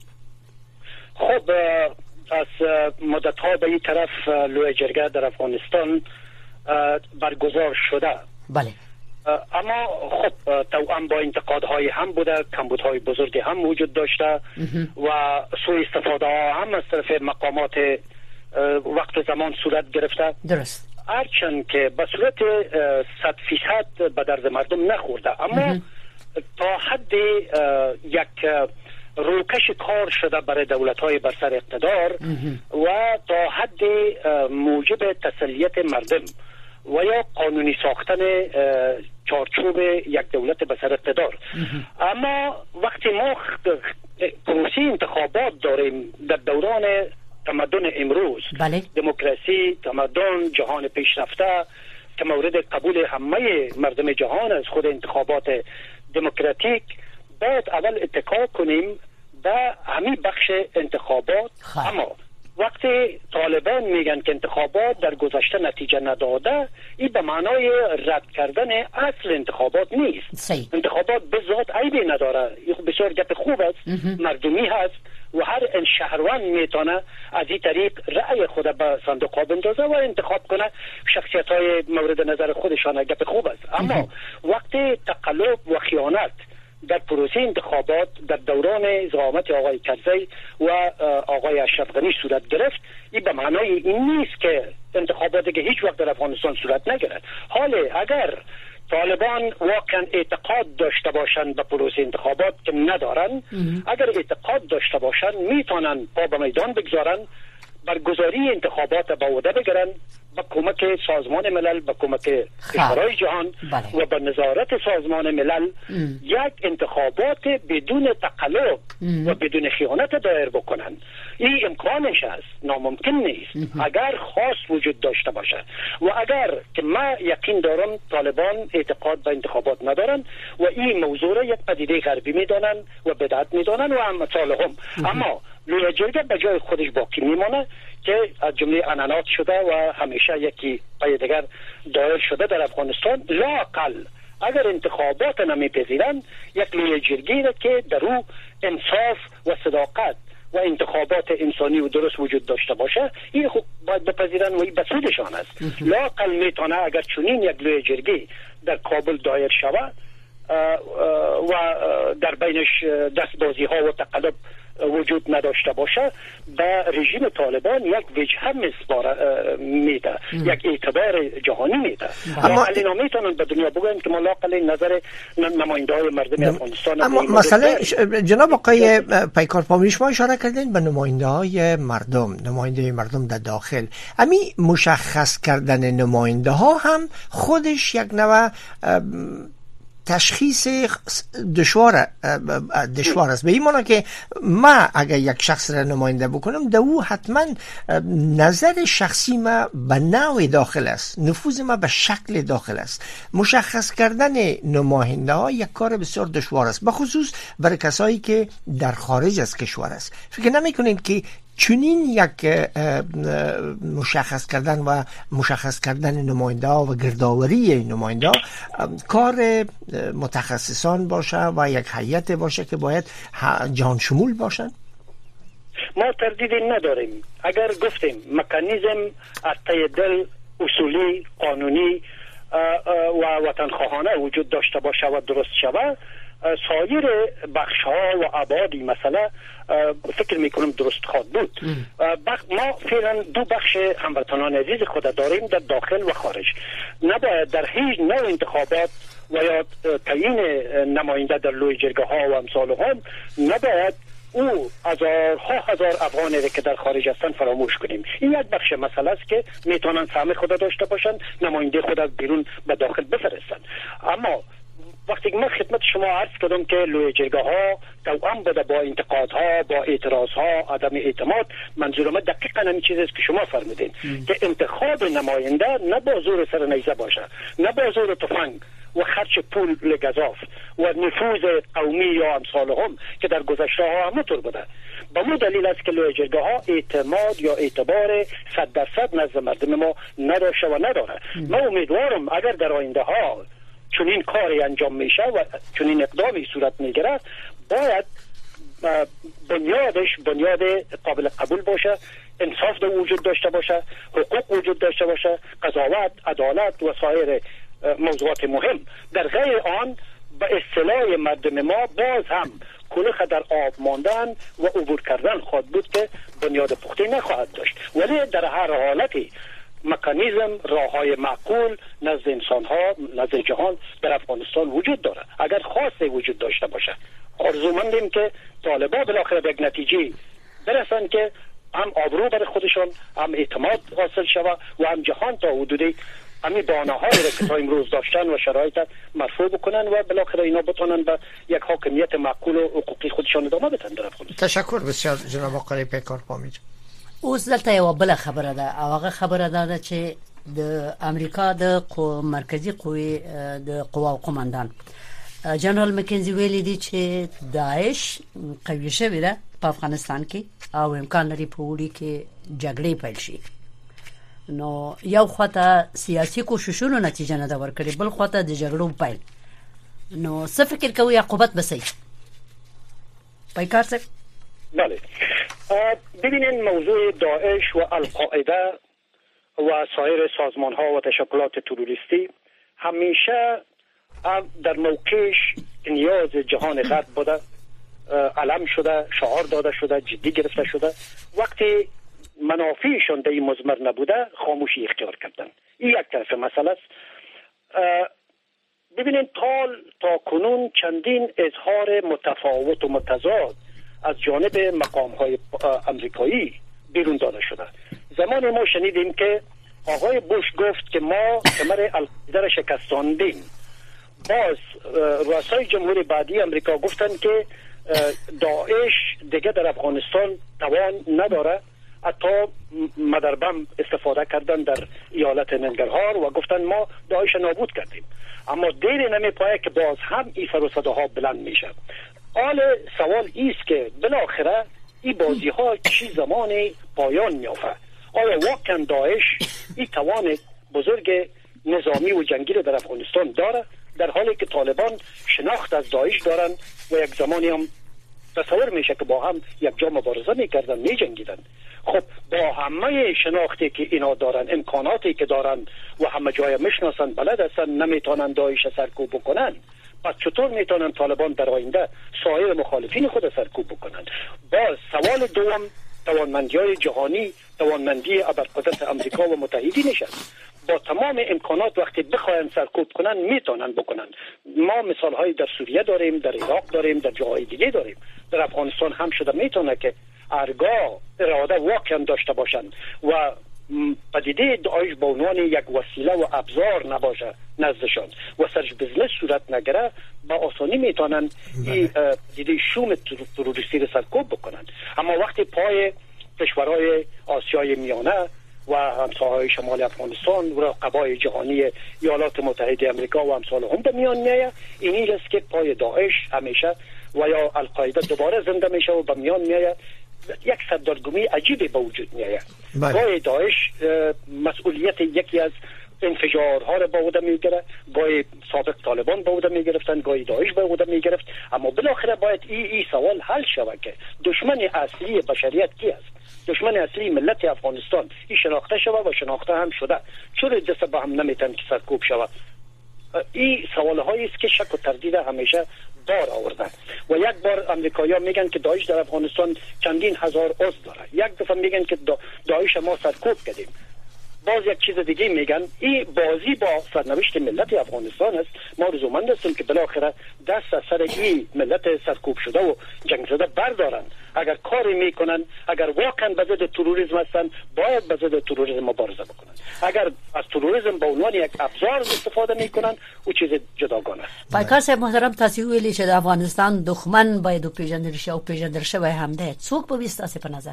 خب از مدت ها به این طرف لویه جرگه در افغانستان برگزار شده. بله. اما خب توأم با انتقادهای هم بوده، کمبودهای بزرگی هم وجود داشته و سوء استفاده ها هم از طرف مقامات وقت زمان صورت گرفته. درست. هرچند که به صورت صد فیصد به درد مردم نخورده، اما تا حد یک روکش کار شده برای دولت‌های بر سر اقتدار و تا حد موجب تسلیت مردم و یا قانونی ساختن چارچوب یک دولت بر سر اقتدار. اما وقتی ما پروسه انتخابات داریم در دوران تمدن امروز، بله. دموکراسی، تمدن، جهان پیشرفته که مورد قبول همه مردم جهان از خود انتخابات دموکراتیک، باید اول اتکا کنیم به همین بخش انتخابات. خب. اما وقتی طالبان میگن که انتخابات در گذشته نتیجه نداده، این به معنای رد کردن اصل انتخابات نیست. سی. انتخابات به ذات عیبی نداره، این بسیار گپ خوب است، مردمی هست و هر شهروند میتونه از این طریق رأی خود به صندوق ها بندازه و انتخاب کنه شخصیت های مورد نظر خودشان. گپ خوب است. اما وقتی تقلب و خیانت در پروسه انتخابات در دوران زعامت آقای کرزی و آقای اشرف غنی صورت گرفت، این به معنای این نیست که انتخاباتی که هیچ وقت در افغانستان صورت نگرفت. حالا اگر طالبان واقعا اعتقاد داشته باشند به پروسه انتخابات که ندارن، اگر اعتقاد داشته باشند میتونن پا به میدان بگذارن، برگزاری انتخابات به عهده بگیرن با کمک سازمان ملل، با کمک کشورهای جهان بله. و با نظارت سازمان ملل ام. یک انتخابات بدون تقلب ام. و بدون خیانت دایر بکنن. این امکانش است، ناممکن نیست ام. اگر خواست وجود داشته باشه و اگر که ما یقین دارم طالبان اعتقاد به انتخابات ندارن و این موضوع را یک پدیده غربی میدانن و بدعت میدانن و امثال هم. اما لوی جرگه به جای خودش باقی میمانه که از جمله عنعنات شده و همیشه یکی پای دیگر دایر شده در افغانستان. لااقل اگر انتخابات نمیپذیرند یک لوی جرگی را که در او انصاف و صداقت و انتخابات انسانی و درست وجود داشته باشه، این خب باید بپذیرن و این بسودشان است. لااقل میتونه اگر چنین یک لوی جرگی در کابل دایر شود و در بینش دستبازی ها و تقلب وجود نداشته باشه، به رژیم طالبان یک وجه میده، یک اعتبار جهانی میده. اما اینا میتونن به دنیا بگن که ملاقل نظر نماینده های مردم افغانستان. اما مسئله جناب آقای پیکار پامیری، شما اشاره کردین به نماینده های مردم، نماینده مردم در داخل. امی مشخص کردن نماینده ها هم خودش یک نوع تشخیص دشوار دشوار است، به این معنی که ما اگر یک شخص را نماینده بکنم در او حتما نظر شخصی ما به نوع داخل است، نفوذ ما به شکل داخل است. مشخص کردن نماینده ها یک کار بسیار دشوار است، به خصوص برای کسایی که در خارج از کشور است. فکر نمی کنید که چنین یک مشخص کردن و مشخص کردن نماینده ها و گردآوری نماینده ها کار متخصصان باشه و یک هیئت باشه که باید جهان شمول باشن؟ ما تردیدی نداریم. اگر گفتیم مکانیزم از ته دل اصولی قانونی و وطنخواهانه وجود داشته باشه و درست شود، سایر بخش ها و ابعادی مثلا فکر میکنم درست خواهد بود. ما فعلا دو بخش هموطنان عزیز خود داریم در داخل و خارج. نباید در هیچ نوع انتخابات و یا تعیین نماینده در لوی جرگه ها و امثال هم نباید او هزارها هزار افغانی که در خارج هستند فراموش کنیم. این یک بخش مسئله است که میتونن سهم خود داشته باشن، نماینده خود از بیرون به داخل بفرستن. اما وقتی من خدمت شما عرض کردم که لوی جرگه ها توأم بوده با انتقادها، با اعتراضها، عدم اعتماد، منظور من دقیقاً همین چیزی است که شما فرمودین که انتخاب نماینده نه با زور سر نیزه باشه، نه با زور تفنگ و خرج پول لگزاف و نفوذ قومی یا امثال هم که در گذشته ها همونطور بوده. به مو دلیل است که لوی جرگه ها اعتماد یا اعتبار صد درصد نزد مردم ما نداشته و نداره. من امیدوارم اگر در آینده ها چنین کاری انجام میشه و چنین اقدامی صورت میگیره، باید بنیادش بنیاد قابل قبول باشه، انصاف در وجود داشته باشه، حقوق وجود داشته باشه، قضاوت، عدالت و سایر موضوعات مهم. در غیر آن به اصطلاح مردم ما باز هم کلوخ در آب ماندن و عبور کردن خواهد بود که بنیاد پخته نخواهد داشت. ولی در هر حالتی مکانیزم، راههای معقول نزد انسان ها، نزد جهان در افغانستان وجود داره. اگر خواسته وجود داشته باشه، آرزومندیم که طالبان بالاخره به یک نتیجه برسن که هم آبرو برای خودشان، هم اعتماد حاصل شود و هم جهان تا حدودی همین بانه‌هایی را که تا امروز داشتن و شرایط مرفوع بکنن و بالاخره اینا بتونن به یک حاکمیت معقول و حقوقی خودشان ادامه بدن در افغانستان. تشکر بسیار جناب آقای پیکار پامیری. اوس دلته یو بل خبره ده، او هغه خبره ده چې د امریکا د مرکزی قوی د قوا قومندان جنرال مکنزی ویلی دی چې داعش قوی شوی ده په افغانستان کې او امکان لري په وړي کې جګړې پیل شي. نو یو خواته سیاسي کوششونو نتیجه نه ده ورکړې، بل خواته د جګړو پیل. نو څه فکر کوي عقوبت بسي پیکار صاحب؟ بله، ببینین موضوع داعش و القاعده و سایر سازمان ها و تشکلات تروریستی همیشه در موقعش نیاز جهان غرب بوده، علم شده، شعار داده شده، جدی گرفته شده. وقتی منافعشون در این مضمر نبوده خاموشی اختیار کردن. این یک طرف مسئله است. ببینین تا تا کنون چندین اظهار متفاوت و متضاد از جانب مقام های امریکایی بیرون داده شده. زمان ما شنیدیم که آقای بوش گفت که ما کمر القاعده را شکستاندیم. باز رؤسای جمهور بعدی امریکا گفتن که داعش دیگه در افغانستان توان نداره. حتی مدربم استفاده کردن در ایالت ننگرهار و گفتن ما داعش نابود کردیم. اما دیر نمی پایه که باز هم این سر و صداها بلند میشه. حال سوال ایست که بالاخره این بازی ها چی زمان پایان میافته؟ آیا واقعا داعش این توان بزرگ نظامی و جنگی رو در افغانستان داره، در حالی که طالبان شناخت از داعش دارن و یک زمانی هم تصور میشه که با هم یک جا مبارزه میکردن، میجنگیدن. خب با همه شناختی که اینا دارن، امکاناتی که دارن و همه جای میشناسن، بلد هستن، نمیتونن داعش سرکوب بکنن، پس چطور میتونن طالبان در آینده سایر مخالفین خود سرکوب بکنن؟ باز سوال دوم توانمندی های جهانی، توانمندی ابرقدرت امریکا و متحدینش است. با تمام امکانات وقتی بخواین سرکوب کنن میتونن بکنن. ما مثال های در سوریه داریم، در عراق داریم، در جاهای دیگه داریم. در افغانستان هم شده میتونه که ارگاه اراده واقعا داشته باشن و پدیده داعش به عنوان یک وسیله و ابزار نباشه نزدشان و سرش بزنس صورت نگره، با آسانی میتونن این پدیده شوم تروریستی رو سرکوب بکنن. اما وقتی پای کشورهای آسیای میانه و همسایه‌های شمال افغانستان و رقبای جهانی ایالات متحده آمریکا و امثال هم به میان میایه، اینی است که پای داعش همیشه و یا القاعده دوباره زنده میشه و به میان میایه. یک سردرگمی عجیبی به وجود میایه. گاهی داعش مسئولیت یکی از انفجارها را به عهده میگیره، گاهی سابق طالبان به عهده میگرفتن، گاهی داعش به عهده میگرفت. اما بالاخره باید این ای سوال حل شود که دشمن اصلی بشریت کی است؟ دشمن اصلی ملت افغانستان این شناخته شود و شناخته هم شده. چرا دست به هم نمیتن که سرکوب شود؟ این سوال هایی است که شک و تردید همیشه بار آوردن. و یک بار امریکایی‌ها میگن که داعش در افغانستان چندین هزار عضو داره، یک دفعه میگن که داعش ما سرکوب کردیم، باز یک چیز دیگه میگن. این بازی با سرنوشت ملت افغانستان است. ما رضامند هستیم که بالاخره دست از سر این ملت سرکوب شده و جنگ زده بردارن. اگر کاری میکنن، اگر واقعا به ضد تروریسم هستن، باید به ضد تروریسم مبارزه بکنن. اگر از تروریسم به عنوان یک ابزار استفاده میکنن، او چیز جداگانه است. پایکار صاحب محترم، تاسو ویلي چې د افغانستان دښمن باید پیژندل شي او پیژندل شوی هم ده، څوک به وي تاسو په نظر؟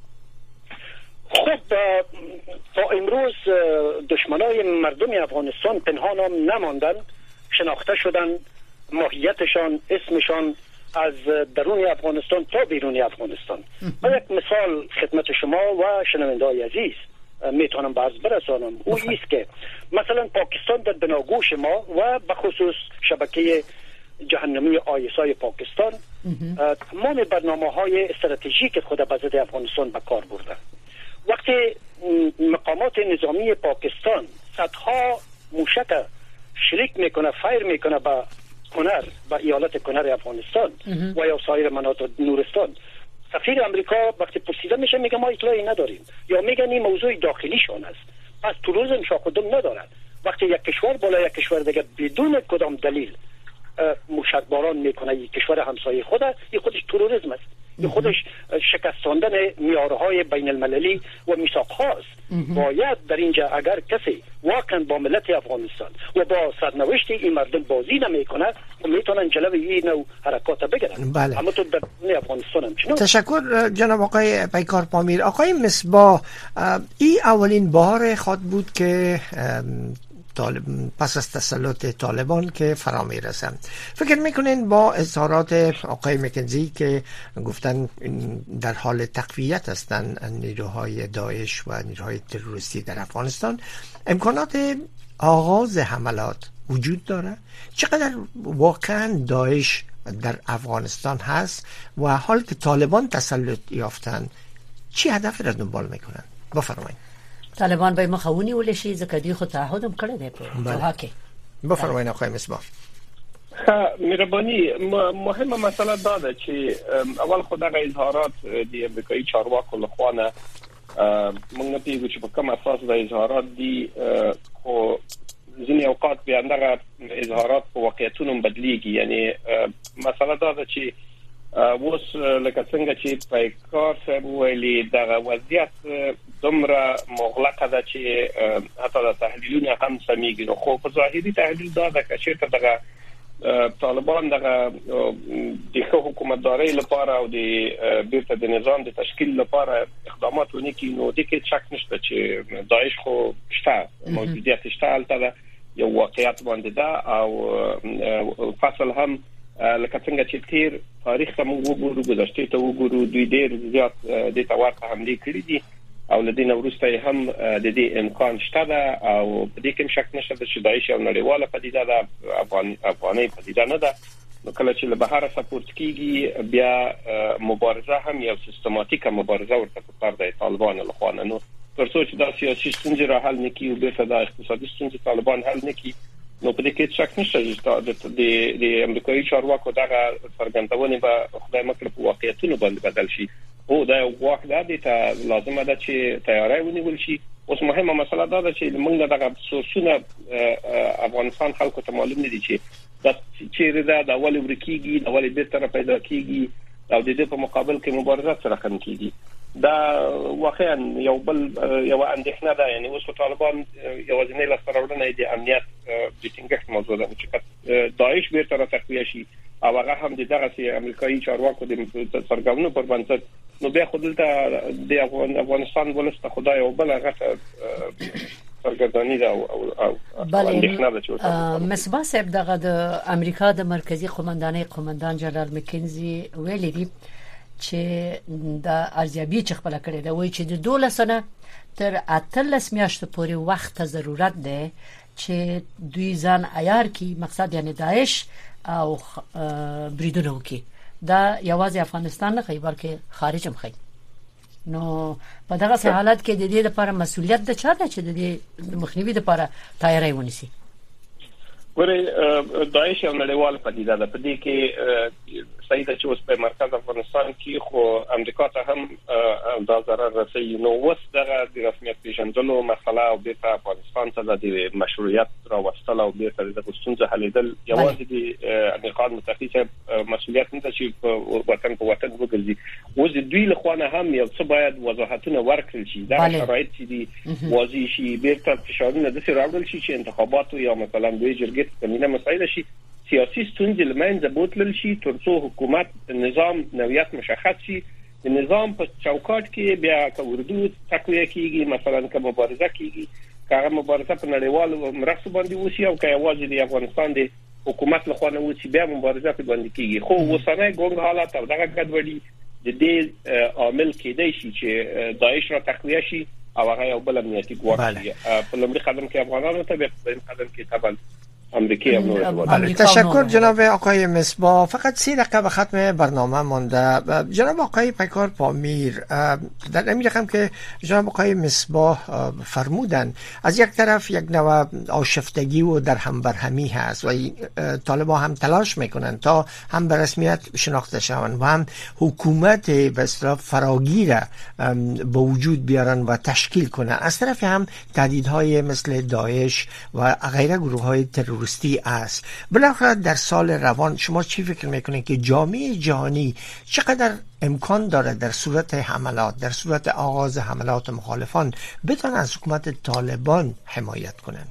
خب تا امروز دشمنای مردم افغانستان پنهان هم نماندن، شناخته شدن، ماهیتشان، اسمشان از درون افغانستان تا بیرون افغانستان. و یک مثال خدمت شما و شنونده‌های عزیز میتونم باز برسانم. او ایست که مثلا پاکستان در بناگوش ما و بخصوص شبکه جهنمی آیسای پاکستان تمام برنامه‌های استراتژیک خود به ضد افغانستان به کار برده. وقتی مقامات نظامی پاکستان صدها موشک شلیک میکنه، فایر میکنه به کنر، به ایالت کنر افغانستان و یا سایر مناطق نورستان، سفیر امریکا وقتی پرسیده میشه میگه ما اطلاعی نداریم، یا میگن این موضوع داخلیشون است، پس تروریسم شاخدم ندارد. وقتی یک کشور بالا یک کشور دیگه بدون کدام دلیل موشک باران میکنه یک کشور همسایه خود، این خودش تروریسم است. این خودش شکستاندن میارهای بین المللی و میثاق هاست. باید در اینجا اگر کسی واقعا با ملت افغانستان و با سرنوشت این مردم بازی نمیکنه و میتونن جلوی این نوع حرکات بگیرن. بله. اما تو در افغانستان هم چنان. تشکر جناب آقای پیکار پامیر. آقای مصباح، این اولین بار خود بود که طالب پس از تسلط طالبان که فرا میرسن، فکر میکنین با اظهارات آقای مکنزی که گفتن در حال تقویت هستن نیروهای داعش و نیروهای تروریستی در افغانستان، امکانات آغاز حملات وجود داره؟ چقدر واقعا داعش در افغانستان هست و حال که طالبان تسلط یافتن چی هدف را دنبال میکنن؟ بفرمایید. طالبان به مخاونی ولشي ځکه دوی خو تعهد هم کړی دی په دوحه کې. بفرمایئ آقای مصباح. مهرباني مهمه مسئله دا ده چې اول خو دغه اظهارات د امریکایي چارواکو لخوا نه موږ نه پیږو چې په کوم اساس د اظهارات دي، خو ځینې اوقات بیا دغه اظهارات په واقعیتونو بدلیږي. یعنی مسئله دا ده چې اوس لکه څنګه چې پیکار صاحب ویلي دغه وضعیت دومره مغلقه ده چې حتی د تحلیلونه هم سمېږي. نو خو په ظاهري تحلیل دا ده که چېرته دغه طالبان دغه د ښه حکومتدارۍ لپاره او د بیرته د نظام د تشکیل لپاره اقدامات ونه کړي، نو د کې شک نشته چې داعش خو شته، موجودیت شته، هلته ده، یو واقعیت باندې ده او فصل هم لکه څنګه چې تیر تاریخ ته موږ وګورو گذشته ته وګورو دوی ډېر زیات د تاورته حمله کړې دي او لدین وروسته هم د دې امکان شته ده او په دې کې شک نشته چې داعش یو نړیواله پدیده ده افغان افغاني پدیده نه ده. نو کله چې له بهر سپورت کیږي بیا مبارزه هم یو سیستماتیکه مبارزه ورته پکار ده طالبان له خوا. نو تر څو چې دا سیاسي ستونزې را حل نکړي او بیرته د اقتصادي ستونزې طالبان حل نکړي نو په دې کې شک نشته چې د د امریکایي چارواکو دغه څرګندونه به خدای مکړه په واقعیتونو باندې بدل شي. او دا یو وخت د ته لازمه ده چې تیاری ونیول شي. اوس مهمه مسله دا ده چې موږ دغه سوسونه افغانستان خلکو ته معلوم دي چې د چیرې دا د اول ورکیږي د اول بیرته پیدا کیږي او د دې په مقابل کې مبارزه سره کوم کیږي. دا واقعا یو بل یو اندېښنه ده. یعنی اوس طالبان یو ځینې لاسته د امنیت د ټینګښت موضوع ده چې داعش بیرته تقویه شي او هغه هم دغه سي امریکایي چارواکو د سرګونو پر بنسټ نو بیا خودلته د افغانستان ولسته خدای او بل هغه سرګردانی ده او او بله مصباح صاحب دغه د امریکا د مرکزی قومندانۍ قومندان جنرال مکینزي ویلي دي چې د ارزیابي چې خپل کړی دا وایي چې د دولسنه تر اتلس میاشتو پورې وخت ضرورت ده چې دوی ځان عیار کی مقصد یعنی داعش او بریدونه وکي. دا یوازې افغانستان نه خي بلکې خارج هم خي. نو په دغه حالت کې د دې لپاره مسؤلیت د چا ده چې د دې مخنیوي لپاره تیاری ونیسي؟ ګوره داعش یو نړیوال پدیده ده. په دې کې صحیح ده چې اوس په مرکز افغانستان کې خو امریکا ته هم دا ضرر رسوي. نو اوس دغه د رسمیت پیژندلو مسله او د افغانستان ته د مشروعیت راوستل او د ستونزې حلیدل یوازې د امریکا متحده مسؤلیت نه ده چې وطن په وطن وګرځي. اوس د دوی له خوا نه هم یو څه باید وضاحتونه ورکړل شي. دا شرایط چې دي واضح شي بیرته فشارونه د سره راوړل شي چې انتخابات یا مثلا دوی جرګې کمینه مسایل شي سیاسي ستونزې لمنځه بوتلل شي ترڅو حکومت نظام نوعیت مشخص شي. د نظام په چوکاټ کې بیا که اردو تقویه کیږي مثلا که مبارزه کیږي که مبارزه په نړیوالو مرستو باندې وشي او که یوازې د افغانستان د حکومت لخوا نه وشي بیا مبارزه په باندې کیږي. خو اوسنۍ ګونګ حالت او دغه ګډوډي د دې عامل کېدای شي چې داعش را تقویه شي او هغه یو بل امنیتي ګواښ وي. په لومړي قدم کې افغانانو ته به په قدم کې طبعا امریکایی بله تشکر جناب آقای مصباح. فقط سی دقیقه به ختم برنامه مانده. جناب آقای پیکار پامیر در این رقم که جناب آقای مصباح فرمودن از یک طرف یک نوع آشفتگی و در هم برهمی هست و طالبان هم تلاش میکنن تا هم به رسمیت شناخته شوند و هم حکومت به اصطلاح فراگیر به وجود بیارن و تشکیل کنن. از طرف هم تهدیدهای مثل داعش و غیره گروه های تروریستی است. بالاخره در سال روان شما چی فکر میکنید که جامعه جهانی چقدر امکان داره در صورت حملات در صورت آغاز حملات مخالفان بتوان از حکومت طالبان حمایت کنند؟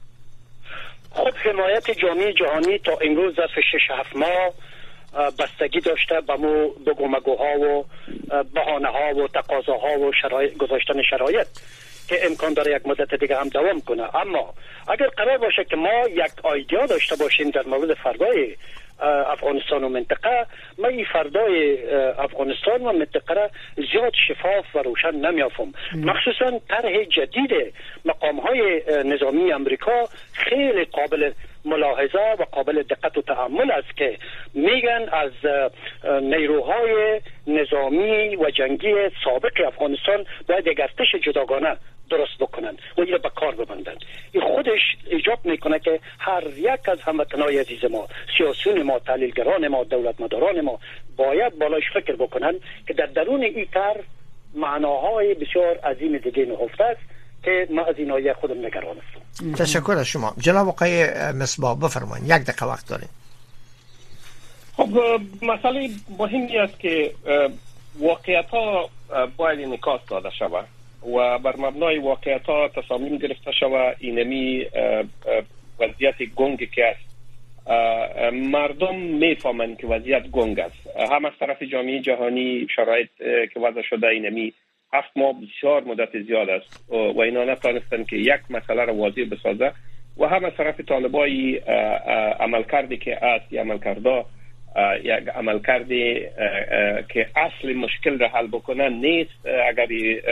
خب حمایت جامعه جهانی تا امروز ظرف شش هفت ماه بستگی داشته به مو بگومگوها و بهانه ها و تقاضاها و شرایط گذاشتن شرایط که امکان داره یک مدت دیگه هم دوام کنه. اما اگر قرار باشه که ما یک ایده داشته باشیم در مورد فردای افغانستان و منطقه، من این فردای افغانستان و منطقه را زیاد شفاف و روشن نمیافم. مخصوصا طرح جدید مقام های نظامی امریکا خیلی قابل ملاحظه و قابل دقت و تأمل است که میگن از نیروهای نظامی و جنگی سابق افغانستان باید یک ارتش جداگانه درست بکنن و این را به کار ببندن. این خودش ایجاب میکنه که هر یک از هموطنان عزیز ما، سیاسیون ما، تحلیلگران ما، دولتمداران ما باید بالاش فکر بکنن که در درون این طرح معناهای بسیار عظیم دیگه نهفته است که ما از اینایی خودم نگران هستم. تشکر از شما. جناب آقای مصباح بفرمایید، یک دقیقه وقت داریم. خب مسئله مهمی است که واقعیت ها باید انعکاس داده شود و بر مبنای واقعیت ها تصامیم گرفته شود. اینمی وضعیت گنگ که است، مردم میفهمند که وضعیت گنگ است. هم از طرف جامعه جهانی شرایط که وضع شده اینمی هفت ماه بسیار مدت زیاد است و اینا نتانستن که یک مسئله را واضح بسازه و هم از طرف طالبای عملکردی که است یا عملکردا یک عملکرد که اصل مشکل را حل بکنه نیست. اگر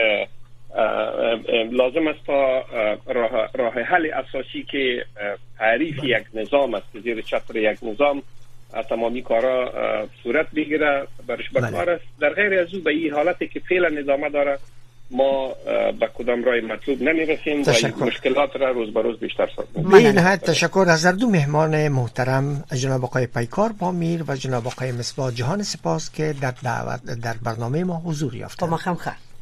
لازم است تا راه, راه حل اساسی که تعریف یک نظام است که زیر چتر یک نظام تمامی کارا صورت بگیره برش بکار است. در غیر از او به این حالتی که فعلا ادامه داره ما به کدام راه مطلوب نمیرسیم و مشکلات را روز به روز بیشتر سازیم. به نهایت تشکر از هر دو مهمان محترم، جناب آقای پیکار پامیر و جناب آقای مصباح جهان. سپاس که در دعوت در برنامه ما حضور یافتند. با ما خیر.